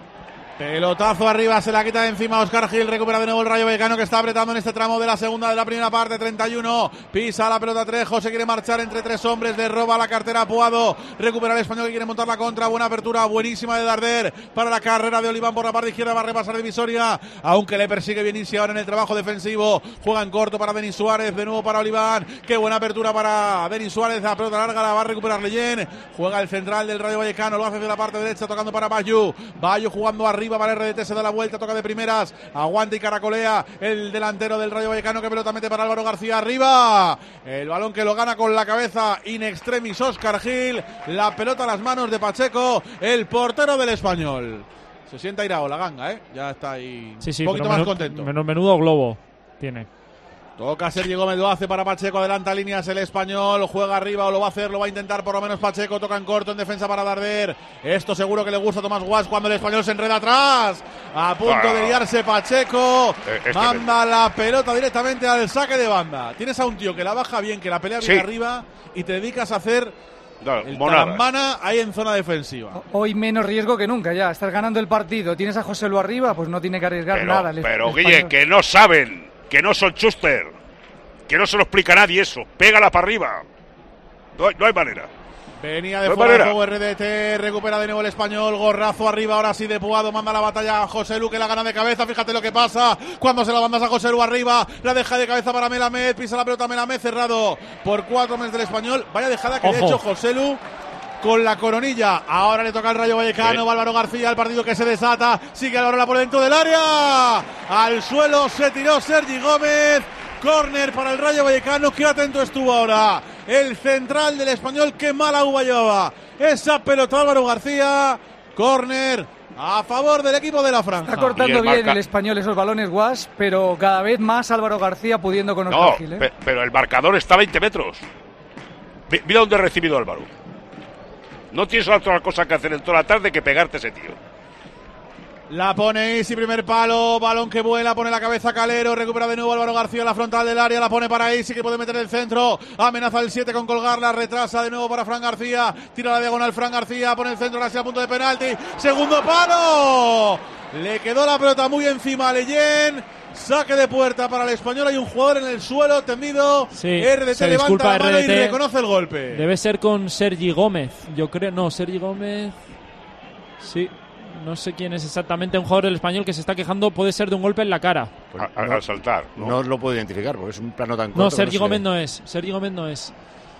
Pelotazo arriba, se la quita de encima Óscar Gil, recupera de nuevo el Rayo Vallecano, que está apretando en este tramo de la segunda de la primera parte. 31, pisa la pelota Trejo, se quiere marchar entre tres hombres, le roba la cartera a Puado, recupera el Español que quiere montar la contra. Buena apertura, buenísima de Darder para la carrera de Oliván por la parte izquierda, va a repasar divisoria, aunque le persigue bien Isi ahora en el trabajo defensivo. Juega en corto para Denis Suárez, de nuevo para Oliván, qué buena apertura para Denis Suárez, la pelota larga la va a recuperar Leyen, juega el central del Rayo Vallecano, lo hace de la parte derecha tocando para Bayu jugando arriba para RDT, se da la vuelta, toca de primeras, aguanta y caracolea el delantero del Rayo Vallecano, que pelota mete para Álvaro García arriba, el balón que lo gana con la cabeza in extremis Óscar Gil, la pelota a las manos de Pacheco, el portero del Español. Se sienta Iraola, Ganga, ya está ahí sí, un poquito más contento. Menudo globo tiene. Toca Sergio Gómez, lo hace para Pacheco, adelanta líneas el Español, juega arriba o lo va a hacer, lo va a intentar por lo menos Pacheco, toca en corto en defensa para Darder. Esto seguro que le gusta a Tomás Guas cuando el Español se enreda atrás. A punto de liarse Pacheco, manda la pelota directamente al saque de banda. Tienes a un tío que la baja bien, que la pelea bien arriba y te dedicas a hacer el tarambana ahí en zona defensiva. Hoy menos riesgo que nunca ya, estás ganando el partido, tienes a José Lu arriba, pues no tiene que arriesgar nada. Pero Guille, que no saben, que no son Schuster, que no se lo explica a nadie eso, pégala para arriba, no hay manera. Venía de fuera de juego RDT, recupera de nuevo el español, gorrazo arriba, ahora sí de Puado, manda la batalla a José Lu, que la gana de cabeza, fíjate lo que pasa, cuando se la mandas a José Lu arriba, la deja de cabeza para Melamed, pisa la pelota Melamed, cerrado por 4 metros del español, vaya dejada que le ha hecho José Lu con la coronilla, ahora le toca al Rayo Vallecano, Álvaro García, el partido que se desata, sigue ahora por dentro del área, al suelo se tiró Sergi Gómez. Córner para el Rayo Vallecano, qué atento estuvo ahora el central del español, qué mala uva llevaba esa pelota Álvaro García. Córner a favor del equipo de la Franja. Está cortando bien el español esos balones, Guas, pero cada vez más Álvaro García pudiendo con Óscar Gil. Pero el marcador está a 20 metros. Mira dónde ha recibido Álvaro. No tienes otra cosa que hacer en toda la tarde que pegarte ese tío. La pone Isi, primer palo, balón que vuela, pone la cabeza Calero, recupera de nuevo Álvaro García, la frontal del área, la pone para Isi, que puede meter el centro, amenaza el 7 con colgarla, retrasa de nuevo para Fran García, tira la diagonal Fran García, pone el centro casi a punto de penalti, segundo palo, le quedó la pelota muy encima a Leyen, saque de puerta para el español, hay un jugador en el suelo tendido, sí, RDT levanta la mano y reconoce el golpe. Debe ser con Sergi Gómez, yo creo, no, Sergi Gómez, sí. No sé quién es exactamente, un jugador del español que se está quejando, puede ser de un golpe en la cara. Al saltar. No lo puedo identificar porque es un plano tan corto. No, Sergi Gómez no es. Sergi Gómez no es.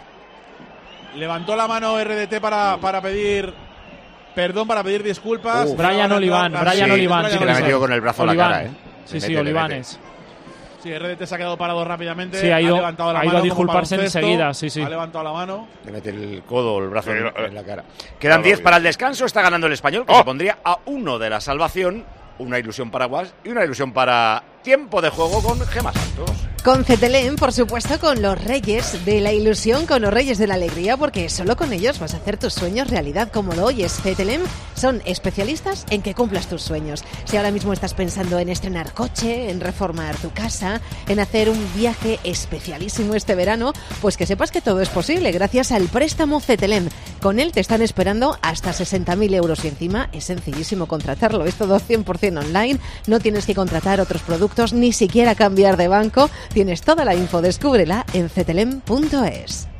Levantó la mano RDT para pedir perdón, para pedir disculpas. Brian Oliván. Sí, que le ha metido con el brazo a la cara, ¿eh? Sí, Olivanes. Sí, RDT se ha quedado parado rápidamente. Sí, ha ido a disculparse enseguida. Sí. Ha levantado la mano. Le mete el codo o el brazo en la cara. Quedan 10 para el descanso. Está ganando el español, que se pondría a 1 de la salvación. Una ilusión para Guas y una ilusión para tiempo de juego con Gemma Santos. Con Cetelem, por supuesto, con los reyes de la ilusión, con los reyes de la alegría, porque solo con ellos vas a hacer tus sueños realidad, como lo oyes. Cetelem son especialistas en que cumplas tus sueños. Si ahora mismo estás pensando en estrenar coche, en reformar tu casa, en hacer un viaje especialísimo este verano, pues que sepas que todo es posible gracias al préstamo Cetelem. Con él te están esperando hasta 60.000 euros y encima es sencillísimo contratarlo. Es todo 100% online, no tienes que contratar otros productos, ni siquiera cambiar de banco. Tienes toda la info, descúbrela en cetelem.es.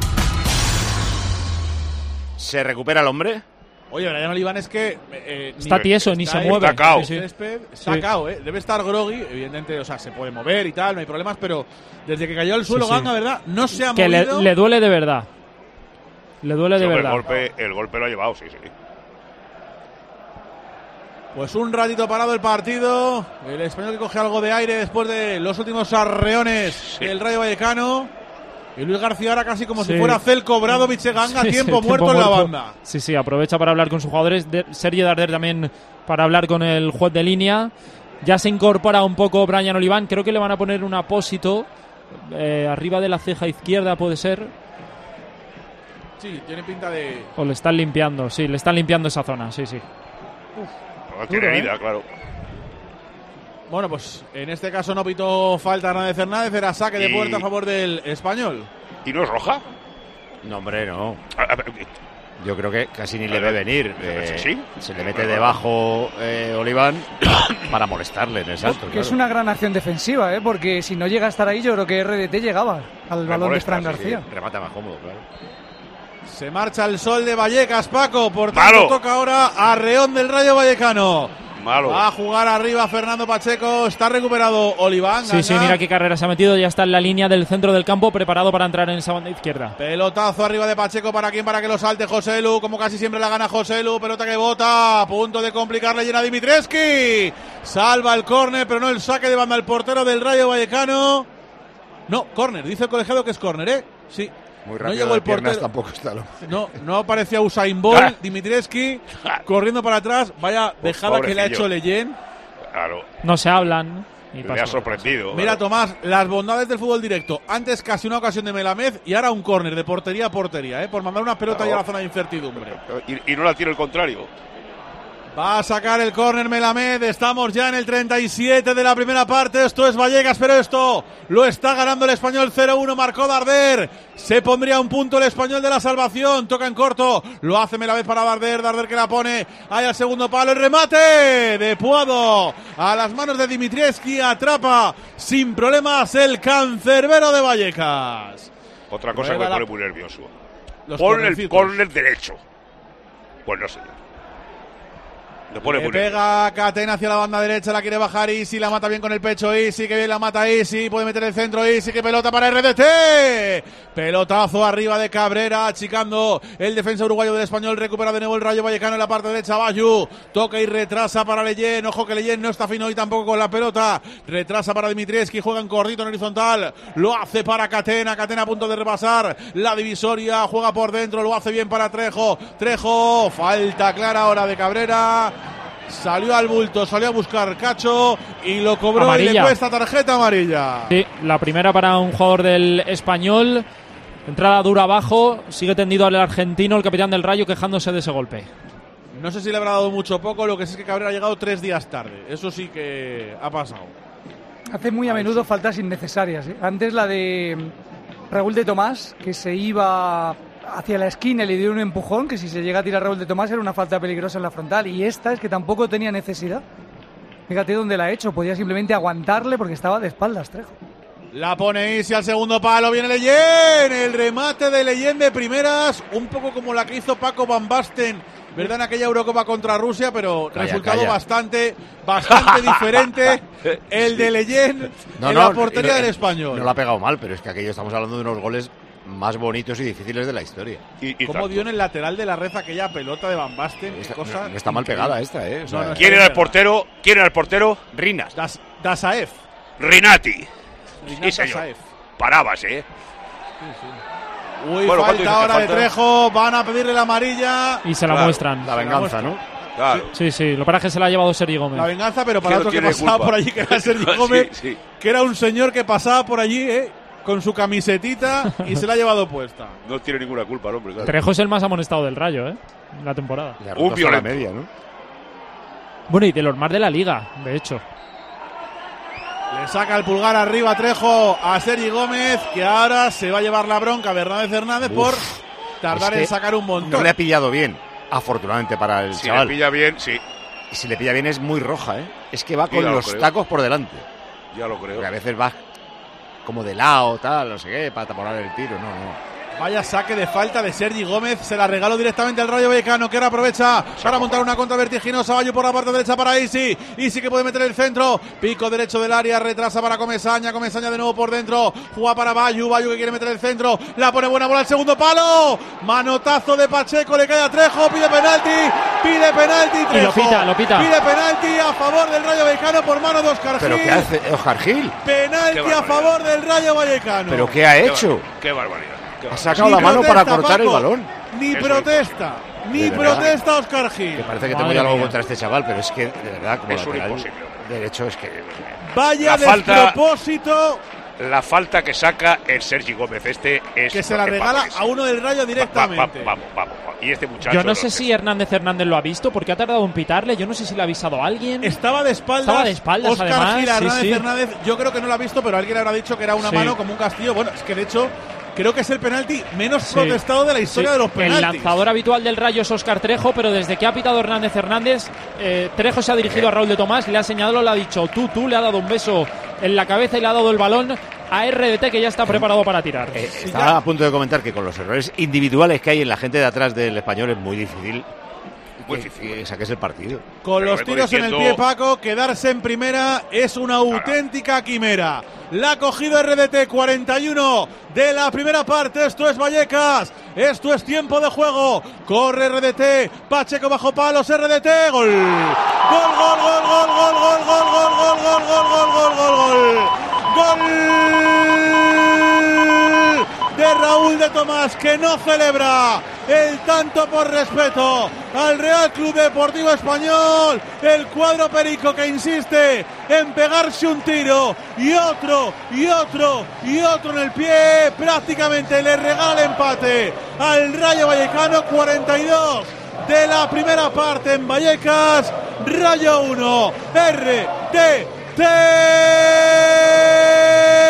¿Se recupera el hombre? Oye, Brian Oliván es que... está tieso, ni se mueve. Está cao. Está cao, Debe estar groggy, evidentemente, o sea, se puede mover y tal, no hay problemas, pero desde que cayó al suelo Ganga, ¿verdad? No se ha movido. Le duele de verdad. Le duele de verdad. El golpe lo ha llevado, sí. Pues un ratito parado el partido. El español que coge algo de aire después de los últimos arreones del Rayo Vallecano. Y Luis García ahora casi como si fuera Celko Bradovic Ganga, tiempo muerto en la banda. Sí, aprovecha para hablar con sus jugadores. Sergi Darder también para hablar con el juez de línea. Ya se incorpora un poco Brian Oliván. Creo que le van a poner un apósito arriba de la ceja izquierda, puede ser. Sí, tiene pinta de... O le están limpiando, le están limpiando esa zona, sí. Tiene herida, claro. Bueno, pues en este caso no pitó falta Hernández, era saque de puerta a favor del español. ¿Y no es roja? No, hombre, no. Yo creo que casi ni le ve venir. ¿Sí? Se le mete debajo Oliván para molestarle en el salto. Que es una gran acción defensiva, porque si no llega a estar ahí, yo creo que RDT llegaba al balón de Fran García. Remata más cómodo, claro. Se marcha el Sol de Vallecas, Paco. Por tanto, toca ahora a Reón del Rayo Vallecano. Va a jugar arriba Fernando Pacheco. Está recuperado Oliván. Sí, mira qué carrera se ha metido. Ya está en la línea del centro del campo, preparado para entrar en esa banda izquierda. Pelotazo arriba de Pacheco. ¿Para quién? Para que lo salte José Lu. Como casi siempre la gana José Lu. Pelota que bota. A punto de complicarle llena Dimitrescu. Salva el córner, pero no el saque de banda. El portero del Rayo Vallecano. No, córner. Dice el colegiado que es córner, Sí. Muy rápido, no llegó el portero. Tampoco está no aparecía Usain Bolt, Dimitrescu corriendo para atrás. Vaya dejada que le ha hecho Leyen. Claro. No se hablan. Me ha sorprendido. Mira, Tomás, las bondades del fútbol directo. Antes casi una ocasión de Melamed y ahora un córner de portería a portería, por mandar una pelota ya a la zona de incertidumbre. Y no la tira el contrario. Va a sacar el córner Melamed. Estamos ya en el 37 de la primera parte. Esto es Vallecas, pero esto lo está ganando el español 0-1. Marcó Darder. Se pondría un punto el español de la salvación. Toca en corto. Lo hace Melamed para Darder. Darder que la pone ahí al segundo palo. El remate de Puado a las manos de Dimitrescu. Atrapa sin problemas el cancerbero de Vallecas. Otra cosa que me pone muy nervioso. Pon el córner derecho. Pues no, señor. Le pega Catena hacia la banda derecha, la quiere bajar Isi, la mata bien con el pecho Isi, que bien la mata Isi, puede meter el centro Isi, que pelota para RDT. Pelotazo arriba de Cabrera, achicando el defensa uruguayo del Español, recupera de nuevo el Rayo Vallecano en la parte derecha, Bayu, toca y retrasa para Leyen, ojo que Leyen no está fino hoy tampoco con la pelota, retrasa para Dimitrievski, juega en cortito en horizontal, lo hace para Catena, Catena a punto de repasar la divisoria, juega por dentro, lo hace bien para Trejo, falta clara ahora de Cabrera. Salió al bulto, salió a buscar Cacho y lo cobró amarilla. Y le cuesta tarjeta amarilla. Sí, la primera para un jugador del Español. Entrada dura abajo, sigue tendido al argentino, el capitán del Rayo, quejándose de ese golpe. No sé si le habrá dado mucho o poco, lo que sí es que Cabrera ha llegado 3 días tarde. Eso sí que ha pasado. Hace muy a menudo faltas innecesarias, ¿eh? Antes la de Raúl de Tomás, que se iba hacia la esquina y le dio un empujón, que si se llega a tirar Raúl de Tomás era una falta peligrosa en la frontal, y esta es que tampoco tenía necesidad. Fíjate dónde la ha hecho, podía simplemente aguantarle porque estaba de espaldas Trejo. La pone Isi al segundo palo, viene Leyen, el remate de Leyen de primeras, un poco como la que hizo Paco Van Basten, ¿verdad? En aquella Eurocopa contra Rusia, pero resultado bastante diferente el de Leyen en la portería del Español. No lo ha pegado mal, pero es que aquello estamos hablando de unos goles más bonitos y difíciles de la historia. Y cómo dio en el lateral de la red aquella pelota de Van Basten. No está mal pegada esta, ¿eh? O sea, ¿Quién era el portero? Rinas. Dasaev. Rinati. Sí, señor. Parabas, ¿eh? Sí. Uy, bueno, falta ahora de Trejo. Van a pedirle la amarilla. Y se la muestran. La venganza, ¿no? Claro. Sí, lo para que se la ha llevado Sergi Gómez. La venganza, pero para otro que pasaba por allí, que era Sergi Gómez, que era un señor que pasaba por allí, con su camisetita y se la ha llevado puesta. No tiene ninguna culpa, hombre. Claro. Trejo es el más amonestado del Rayo, en la temporada. Un violento. Media, ¿no? Bueno, y de los más de la liga, de hecho. Le saca el pulgar arriba Trejo a Sergi Gómez, que ahora se va a llevar la bronca Bernardo Hernández por tardar en sacar un montón. No le ha pillado bien, afortunadamente para el chaval. Si le pilla bien, sí. Y si le pilla bien es muy roja, Es que va con los tacos por delante. Ya lo creo. Porque a veces va como de lado, tal, no sé qué, para taponar el tiro, no. Vaya saque de falta de Sergi Gómez, se la regaló directamente al Rayo Vallecano, que ahora aprovecha para montar una contra vertiginosa. Bayu por la parte derecha para Isi que puede meter el centro, pico derecho del área, retrasa para Comesaña de nuevo por dentro, juega para Bayu que quiere meter el centro, la pone buena bola al segundo palo, manotazo de Pacheco, le cae a Trejo, pide penalti Trejo, y lo pita. Pide penalti a favor del Rayo Vallecano por mano de Óscar Gil. ¿Pero qué hace Óscar Gil? Penalti a favor del Rayo Vallecano. ¿Pero qué ha hecho? Qué barbaridad. Ha sacado la mano para cortar el balón. Ni protesta Óscar Gil. Que parece que tengo ya algo contra este chaval, pero es que, de verdad, como lateral derecho es que... Vaya despropósito. La falta que saca el Sergi Gómez, es... Que se la regala a uno del Rayo directamente. Vamos. Y este muchacho... Yo no sé si Hernández lo ha visto, porque ha tardado en pitarle. Yo no sé si le ha avisado a alguien. Estaba de espaldas Óscar además. Gil, Hernández, yo creo que no lo ha visto, pero alguien le habrá dicho que era una mano como un castillo. Bueno, es que de hecho... Creo que es el penalti menos protestado de la historia de los penaltis. El lanzador habitual del Rayo es Óscar Trejo, pero desde que ha pitado Hernández, Trejo se ha dirigido a Raúl de Tomás, le ha señalado, le ha dicho tú, le ha dado un beso en la cabeza y le ha dado el balón a RDT, que ya está preparado para tirar. Estaba a punto de comentar que con los errores individuales que hay en la gente de atrás del Español es muy difícil que saques el partido. Con los tiros en el pie, Paco, quedarse en primera es una auténtica quimera. La ha cogido RDT, 41 de la primera parte. Esto es Vallecas, esto es tiempo de juego. Corre RDT, Pacheco bajo palos, RDT, gol. Gol de Raúl de Tomás, que no celebra el tanto por respeto al Real Club Deportivo Español. El cuadro perico que insiste en pegarse un tiro y otro en el pie, prácticamente le regala el empate al Rayo Vallecano. 42 de la primera parte en Vallecas. Rayo 1, RDT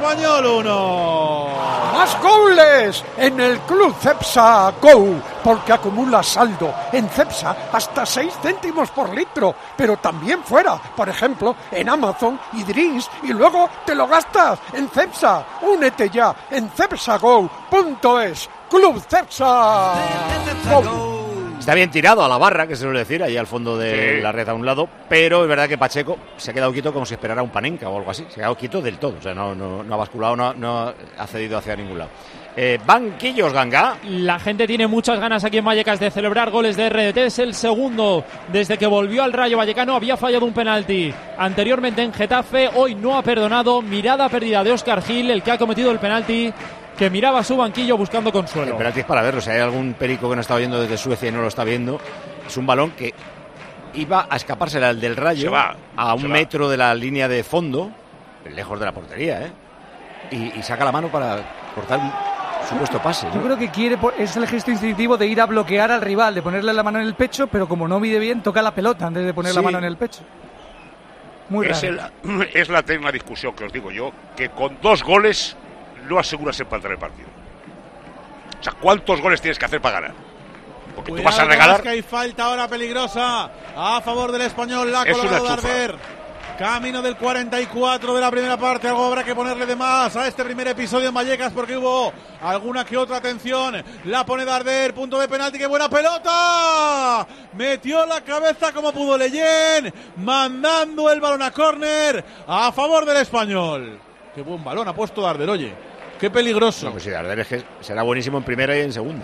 Español 1. ¡Más goles en el Club Cepsa Go! Porque acumula saldo en Cepsa hasta 6 céntimos por litro, pero también fuera, por ejemplo, en Amazon y Drinks, y luego te lo gastas en Cepsa. Únete ya en cepsago.es. Club Cepsa Go. Está bien tirado a la barra, que se suele decir, ahí al fondo de la red a un lado, pero es verdad que Pacheco se ha quedado quieto como si esperara un Panenka o algo así. Se ha quedado quieto del todo, o sea, no ha basculado, no ha cedido hacia ningún lado. Banquillos, Ganga. La gente tiene muchas ganas aquí en Vallecas de celebrar goles de RDT. Es el segundo desde que volvió al Rayo Vallecano. Había fallado un penalti anteriormente en Getafe. Hoy no ha perdonado. Mirada perdida de Óscar Gil, el que ha cometido el penalti, que miraba a su banquillo buscando consuelo. El penalti es para verlo. Si hay algún perico que no está viendo desde Suecia y no lo está viendo, es un balón que iba a escapársela al del Rayo a un metro de la línea de fondo, lejos de la portería, y saca la mano para cortar un supuesto pase, ¿no? Yo creo que es el gesto instintivo de ir a bloquear al rival, de ponerle la mano en el pecho, pero como no mide bien, toca la pelota antes de poner la mano en el pecho. Muy raro. Es la técnica discusión que os digo yo, que con 2 goles no aseguras empatar el partido. O sea, ¿cuántos goles tienes que hacer para ganar? Porque tú vas a regalar. Es que hay falta ahora peligrosa a favor del Español. La ha colgado Darder. Camino del 44 de la primera parte. Algo habrá que ponerle de más a este primer episodio en Vallecas, porque hubo alguna que otra atención. La pone Darder, punto de penalti. ¡Qué buena pelota! Metió la cabeza como pudo Leyen, mandando el balón a córner a favor del Español. ¡Qué buen balón ha puesto Darder, oye! ¡Qué peligroso! No, pues sí, Darder es que será buenísimo en primera y en segunda.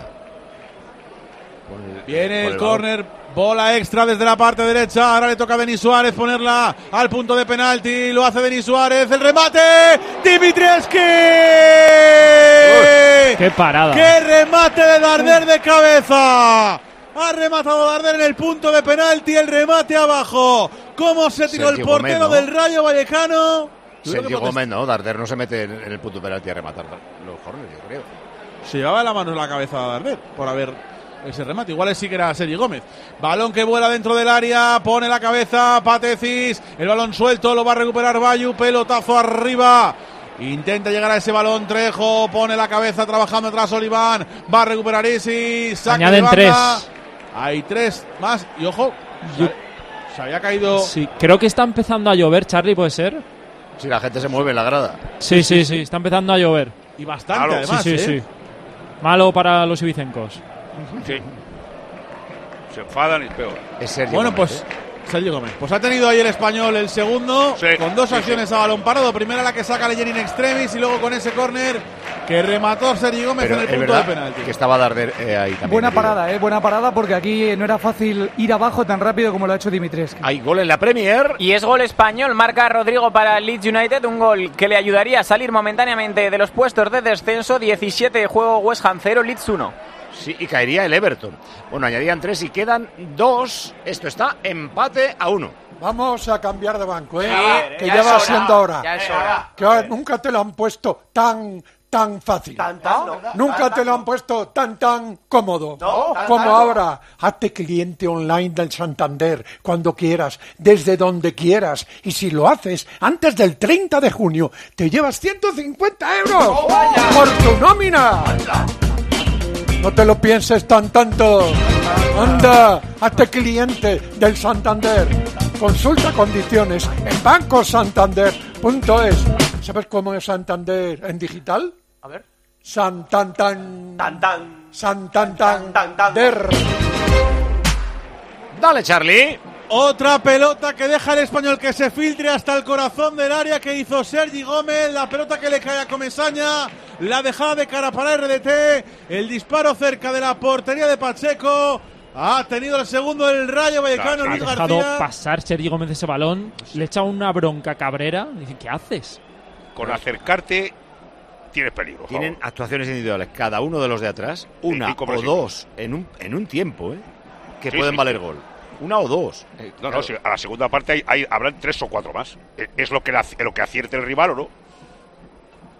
Viene el córner, bola extra desde la parte derecha. Ahora le toca a Denis Suárez ponerla al punto de penalti. Lo hace Denis Suárez, el remate. Dimitrescu. ¡Qué parada! ¡Qué remate de Darder de cabeza! Ha rematado Darder en el punto de penalti, el remate abajo. ¿Cómo se tiró el portero del Rayo Vallecano? Sergio Gómez, no, Darder no se mete en el punto de penalti a rematar los córneres, yo creo. Se llevaba la mano en la cabeza a Darder por haber ese remate. Igual sí que era Sergio Gómez. Balón que vuela dentro del área, pone la cabeza Patecis, el balón suelto, lo va a recuperar Bayu, pelotazo arriba. Intenta llegar a ese balón Trejo, pone la cabeza trabajando atrás Oliván, va a recuperar Isi, saque añaden de banda. 3. Hay 3 más y ojo, se había caído. Sí, creo que está empezando a llover, Charlie, ¿puede ser? Sí, la gente se mueve en la grada. Sí, está empezando a llover. Y bastante, además. Sí. Malo para los ibicencos. Sí. Se enfadan y peor. Es Sergio bueno, Gómez, pues Sergio Gómez. Pues ha tenido ahí el Español el segundo, con 2 acciones a balón parado. Primera la que saca Leyen in extremis y luego con ese córner que remató Sergio Gómez en el punto de penalti. Que estaba Darder ahí también. Buena parada, porque aquí no era fácil ir abajo tan rápido como lo ha hecho Dimitrescu. Hay gol en la Premier. Y es gol español, marca Rodrigo para Leeds United, un gol que le ayudaría a salir momentáneamente de los puestos de descenso. 17 de juego, West Ham 0, Leeds 1. Sí, y caería el Everton. Bueno, añadían 3 y quedan 2. Esto está empate a 1. Vamos a cambiar de banco, que ya va es siendo hora. Ya es hora. Que nunca te lo han puesto tan fácil. Nunca te lo han puesto tan cómodo. Como ahora. Hazte cliente online del Santander cuando quieras, desde donde quieras. Y si lo haces antes del 30 de junio, te llevas 150 euros por tu nómina. No te lo pienses tanto. Anda, hazte cliente del Santander. Consulta condiciones en bancosantander.es. ¿Sabes cómo es Santander en digital? A ver. Santander. Dale, Charlie. Otra pelota que deja el Español que se filtre hasta el corazón del área que hizo Sergi Gómez. La pelota que le cae a Comesaña. La dejada de cara para RDT. El disparo cerca de la portería de Pacheco. Ha tenido el segundo del Rayo Vallecano, Luis García. Ha dejado pasar Sergi Gómez ese balón. Le echa una bronca Cabrera. Dice, ¿qué haces? Con acercarte tienes peligro. Tienen actuaciones individuales cada uno de los de atrás, una o dos en un tiempo, que pueden valer gol. Una o dos. No, si a la segunda parte habrán 3 o 4 más. Es lo que acierte el rival, ¿o no?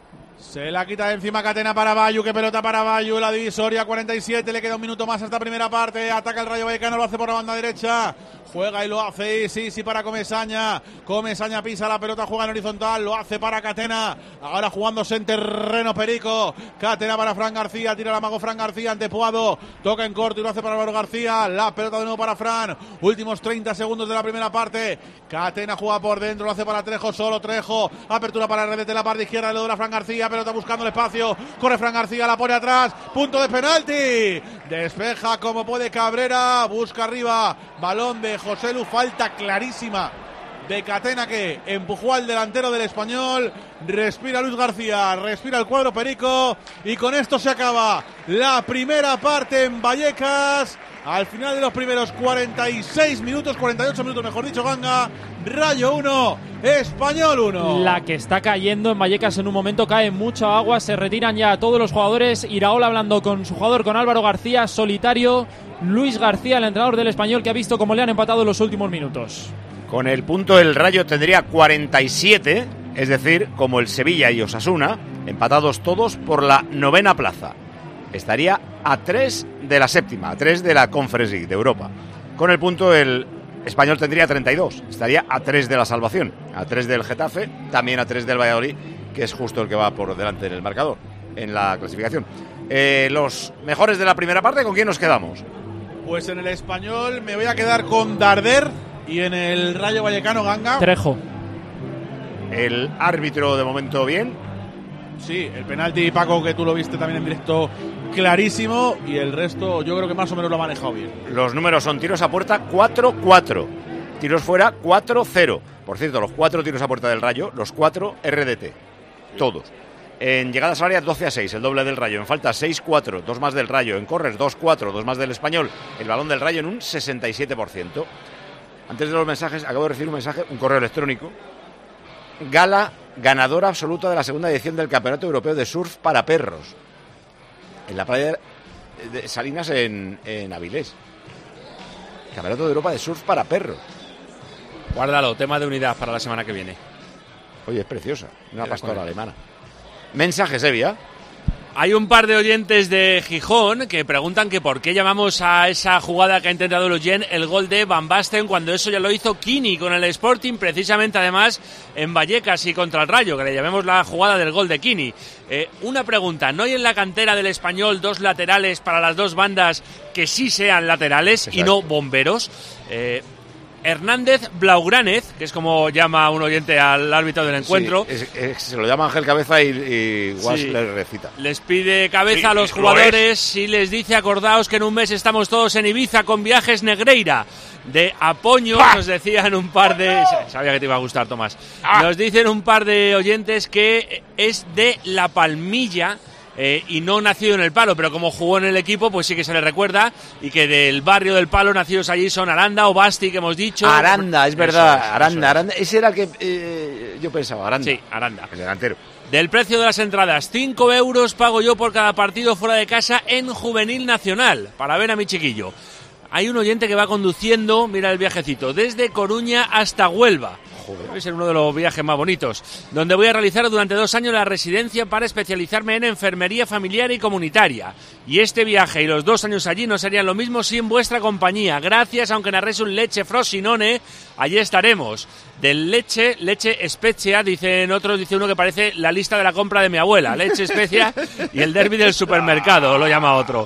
Se la quita de encima Catena para Bayu, que pelota para Bayu, la divisoria 47, le queda un minuto más a esta primera parte, ataca el Rayo Vallecano, lo hace por la banda derecha, juega y lo hace, sí, para Comesaña pisa la pelota, juega en horizontal, lo hace para Catena, ahora jugándose en terreno Perico, Catena para Fran García, tira la mago Fran García ante Puado, toca en corto y lo hace para Álvaro García, la pelota de nuevo para Fran, últimos 30 segundos de la primera parte, Catena juega por dentro, lo hace para Trejo, solo Trejo, apertura para RDT, la parte izquierda, le da Fran García, pelota buscando el espacio, corre Fran García, la pone atrás, punto de penalti, despeja como puede Cabrera, busca arriba, balón de José Lu, falta clarísima de Catena que empujó al delantero del Español, respira Luis García, respira el cuadro Perico y con esto se acaba la primera parte en Vallecas. Al final de los primeros 48 minutos mejor dicho, Ganga, Rayo 1, Español 1. La que está cayendo en Vallecas en un momento, cae mucha agua, se retiran ya todos los jugadores. Iraola hablando con su jugador, con Álvaro García, solitario. Luis García, el entrenador del Español, que ha visto cómo le han empatado los últimos minutos. Con el punto el Rayo tendría 47, es decir, como el Sevilla y Osasuna, empatados todos por la 9ª plaza. Estaría a 3 de la 7ª, a 3 de la Conference League de Europa. Con el punto el Español tendría 32, estaría a 3 de la salvación, a 3 del Getafe, también a 3 del Valladolid, que es justo el que va por delante en el marcador, en la clasificación. Los mejores de la primera parte, ¿con quién nos quedamos? Pues en el Español me voy a quedar con Darder y en el Rayo Vallecano, Ganga. Trejo. El árbitro de momento bien. Sí, el penalti, Paco, que tú lo viste también en directo, clarísimo, y el resto yo creo que más o menos lo ha manejado bien. Los números son tiros a puerta 4-4, tiros fuera 4-0. Por cierto, los 4 tiros a puerta del Rayo, los 4 RDT, todos. En llegadas al área 12-6, el doble del Rayo. En falta 6-4, 2 más del Rayo. En corners 2-4, 2 más del Español. El balón del Rayo en un 67%. Antes de los mensajes, acabo de recibir un mensaje, un correo electrónico. Gala ganadora absoluta de la segunda edición del Campeonato Europeo de Surf para Perros. En la playa de Salinas, en Avilés. Campeonato de Europa de Surf para Perros. Guárdalo, tema de unidad para la semana que viene. Oye, es preciosa, una pastora alemana. Mensajes, Evia. Hay un par de oyentes de Gijón que preguntan que por qué llamamos a esa jugada que ha intentado el Oyen el gol de Van Basten, cuando eso ya lo hizo Kini con el Sporting, precisamente además en Vallecas y contra el Rayo, que le llamemos la jugada del gol de Kini. Una pregunta, ¿no hay en la cantera del Español 2 laterales para las 2 bandas que sí sean laterales? Exacto. Y no bomberos? Hernández Blaugranez, que es como llama un oyente al árbitro del encuentro. Sí, se lo llama Ángel Cabeza y Guas le recita. Les pide cabeza a los jugadores y les dice: acordaos que en un mes estamos todos en Ibiza con Viajes Negreira. De Apoño, nos decían un par de... Sabía que te iba a gustar, Tomás. Nos dicen un par de oyentes que es de La Palmilla, y no nacido en el Palo, pero como jugó en el equipo, pues sí que se le recuerda, y que del barrio del Palo nacidos allí son Aranda o Basti, que hemos dicho. Aranda, es verdad, Aranda. Ese era el que yo pensaba, Aranda. Sí, Aranda. El delantero. Del precio de las entradas, 5 euros pago yo por cada partido fuera de casa en Juvenil Nacional, para ver a mi chiquillo. Hay un oyente que va conduciendo, mira el viajecito, desde Coruña hasta Huelva. Debe ser uno de los viajes más bonitos, donde voy a realizar durante 2 años la residencia para especializarme en enfermería familiar y comunitaria. Y este viaje y los 2 años allí no serían lo mismo sin vuestra compañía. Gracias, aunque narréis un leche Frosinone, allí estaremos. Del leche Spezia, dicen otros, dice uno que parece la lista de la compra de mi abuela. Leche Spezia y el derbi del supermercado, lo llama otro.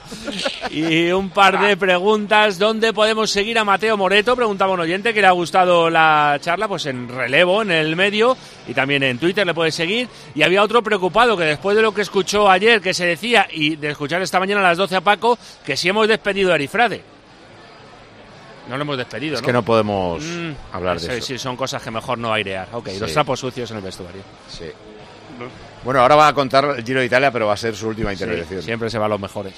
Y un par de preguntas. ¿Dónde podemos seguir a Mateo Moreto? Preguntaba un oyente que le ha gustado la charla, pues en Relevo, en el medio, y también en Twitter le puedes seguir. Y había otro preocupado que después de lo que escuchó ayer, que se decía, y de escuchar esta mañana a las 12 a Paco, que si hemos despedido a Arifrade. No lo hemos despedido, es que no podemos hablar de eso. Sí, son cosas que mejor no airear. Ok, sí. Los trapos sucios en el vestuario. Sí. Bueno, ahora va a contar el Giro de Italia, pero va a ser su última intervención. Sí, siempre se va a los mejores.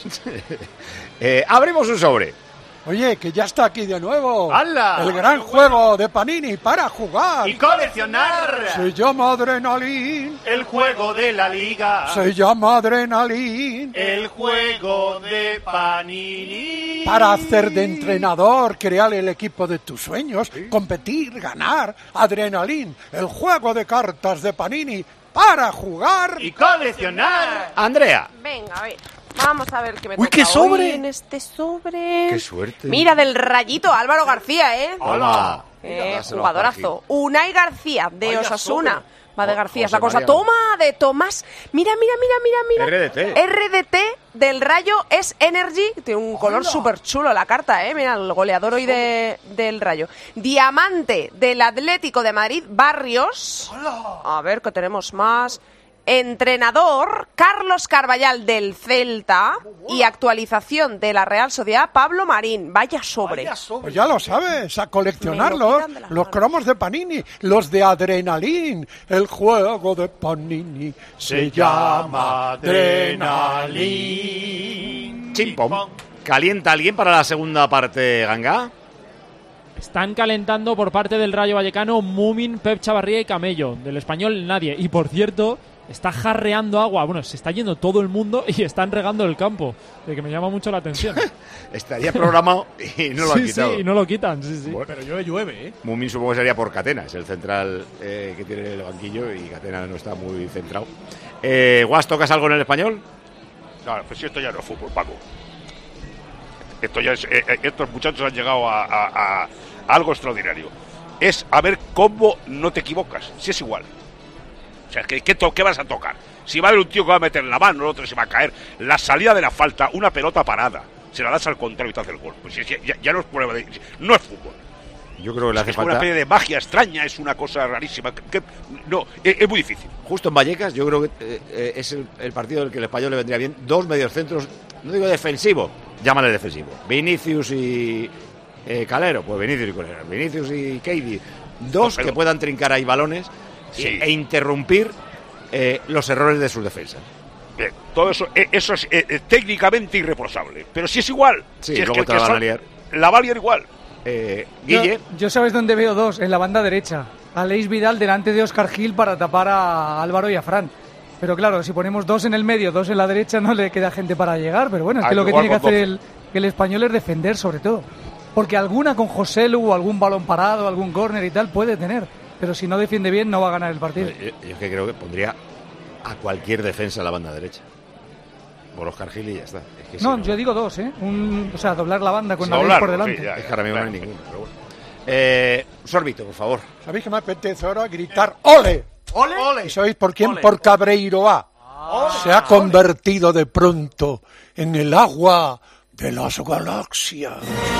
Abrimos un sobre. Oye, que ya está aquí de nuevo. ¡Hala! El gran juego de Panini para jugar y coleccionar. Se llama Adrenalin. El juego de la liga. Se llama Adrenalin. El juego de Panini. Para hacer de entrenador, crear el equipo de tus sueños, competir, ganar. Adrenalin, el juego de cartas de Panini para jugar y coleccionar. Andrea. Venga, a ver. Vamos a ver qué me Uy, toca qué sobre. hoy en este sobre. Qué suerte. Mira, del Rayito, Álvaro García, ¿eh? Hola. Jugadorazo. Unai García, de Vaya Osasuna. sobre. Va de García, es José la cosa. María. Toma, de Tomás. Mira. RDT. RDT del Rayo es Energy. Tiene un color súper chulo la carta, ¿eh? Mira, el goleador hoy del Rayo. Diamante del Atlético de Madrid, Barrios. A ver, ¿qué tenemos más? Entrenador, Carlos Carballal del Celta. Y actualización de la Real Sociedad, Pablo Marín. Vaya sobre. Pues ya lo sabes, a coleccionarlos. Me lo quitan de las Los cromos de Panini, los de Adrenalin. El juego de Panini se llama Adrenalin. Chimpom. ¿Calienta alguien para la segunda parte, Ganga? Están calentando por parte del Rayo Vallecano Mumin, Pep Chavarría y Camello. Del Español nadie. Y por cierto, está jarreando agua. Bueno, se está yendo todo el mundo y están regando el campo. De que me llama mucho la atención. Estaría programado y no lo han quitado. Sí, y no lo quitan. Sí. Bueno. Pero llueve, ¿eh? Mumin supongo que sería por Catena, es el central que tiene el banquillo y Catena no está muy centrado. Guas, ¿tocas algo en el Español? No, pues esto ya no es fútbol, Paco. Esto ya es, estos muchachos han llegado a algo extraordinario. Es a ver cómo no te equivocas, si es igual. O sea, ¿qué vas a tocar? Si va a haber un tío que va a meter la mano, el otro se va a caer. La salida de la falta, una pelota parada. Se la das al contrario y te hace el gol. Pues ya no es prueba de... No es fútbol. Yo creo que le hace es falta... una especie de magia extraña, es una cosa rarísima. No, es muy difícil. Justo en Vallecas, yo creo que es el partido del que el Español le vendría bien. Dos mediocentros, no digo defensivo, llámale defensivo. Vinicius y Calero, pues Vinicius y Calero. Vinicius y Keidi. Dos que puedan trincar ahí balones e interrumpir los errores de sus defensas. Bien, todo eso es técnicamente irreprochable. Pero si es igual. Sí, si es luego que te la van a liar. La va a liar igual. Guille. Yo sabes dónde veo dos, en la banda derecha. Aleix Vidal delante de Óscar Gil para tapar a Álvaro y a Fran. Pero claro, si ponemos dos en el medio, dos en la derecha, no le queda gente para llegar. Pero bueno, es que lo que tiene que hacer el español es defender sobre todo. Porque alguna con Joselu, algún balón parado, algún córner y tal puede tener. Pero si no defiende bien, no va a ganar el partido. Yo es que creo que pondría a cualquier defensa a la banda derecha. Por Óscar Gil y ya está. Es que no, yo digo dos, ¿eh? O sea, doblar la banda con Aleix por delante. Sí, es que ahora mismo no hay ninguno, pero bueno. Sorbito, por favor. ¿Sabéis que me apetece ahora gritar ¡ole! ¡Ole! ¿Y sabéis por quién? Por Cabreiroa. Se ha convertido de pronto en el agua de las galaxias.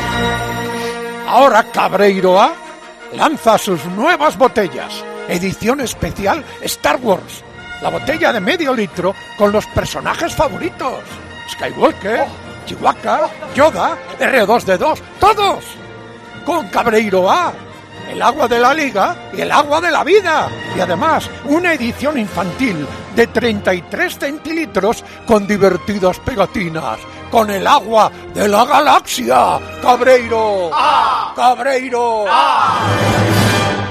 Ahora Cabreiroa lanza sus nuevas botellas. Edición especial Star Wars. La botella de medio litro con los personajes favoritos. Skywalker, Chewbacca, Yoda, R2D2, ¡todos! Con Cabreiroa, el agua de la liga y el agua de la vida. Y además, una edición infantil de 33 centilitros con divertidas pegatinas. Con el agua de la galaxia. ¡Cabreiro! ¡Ah! ¡Cabreiro! ¡Ah!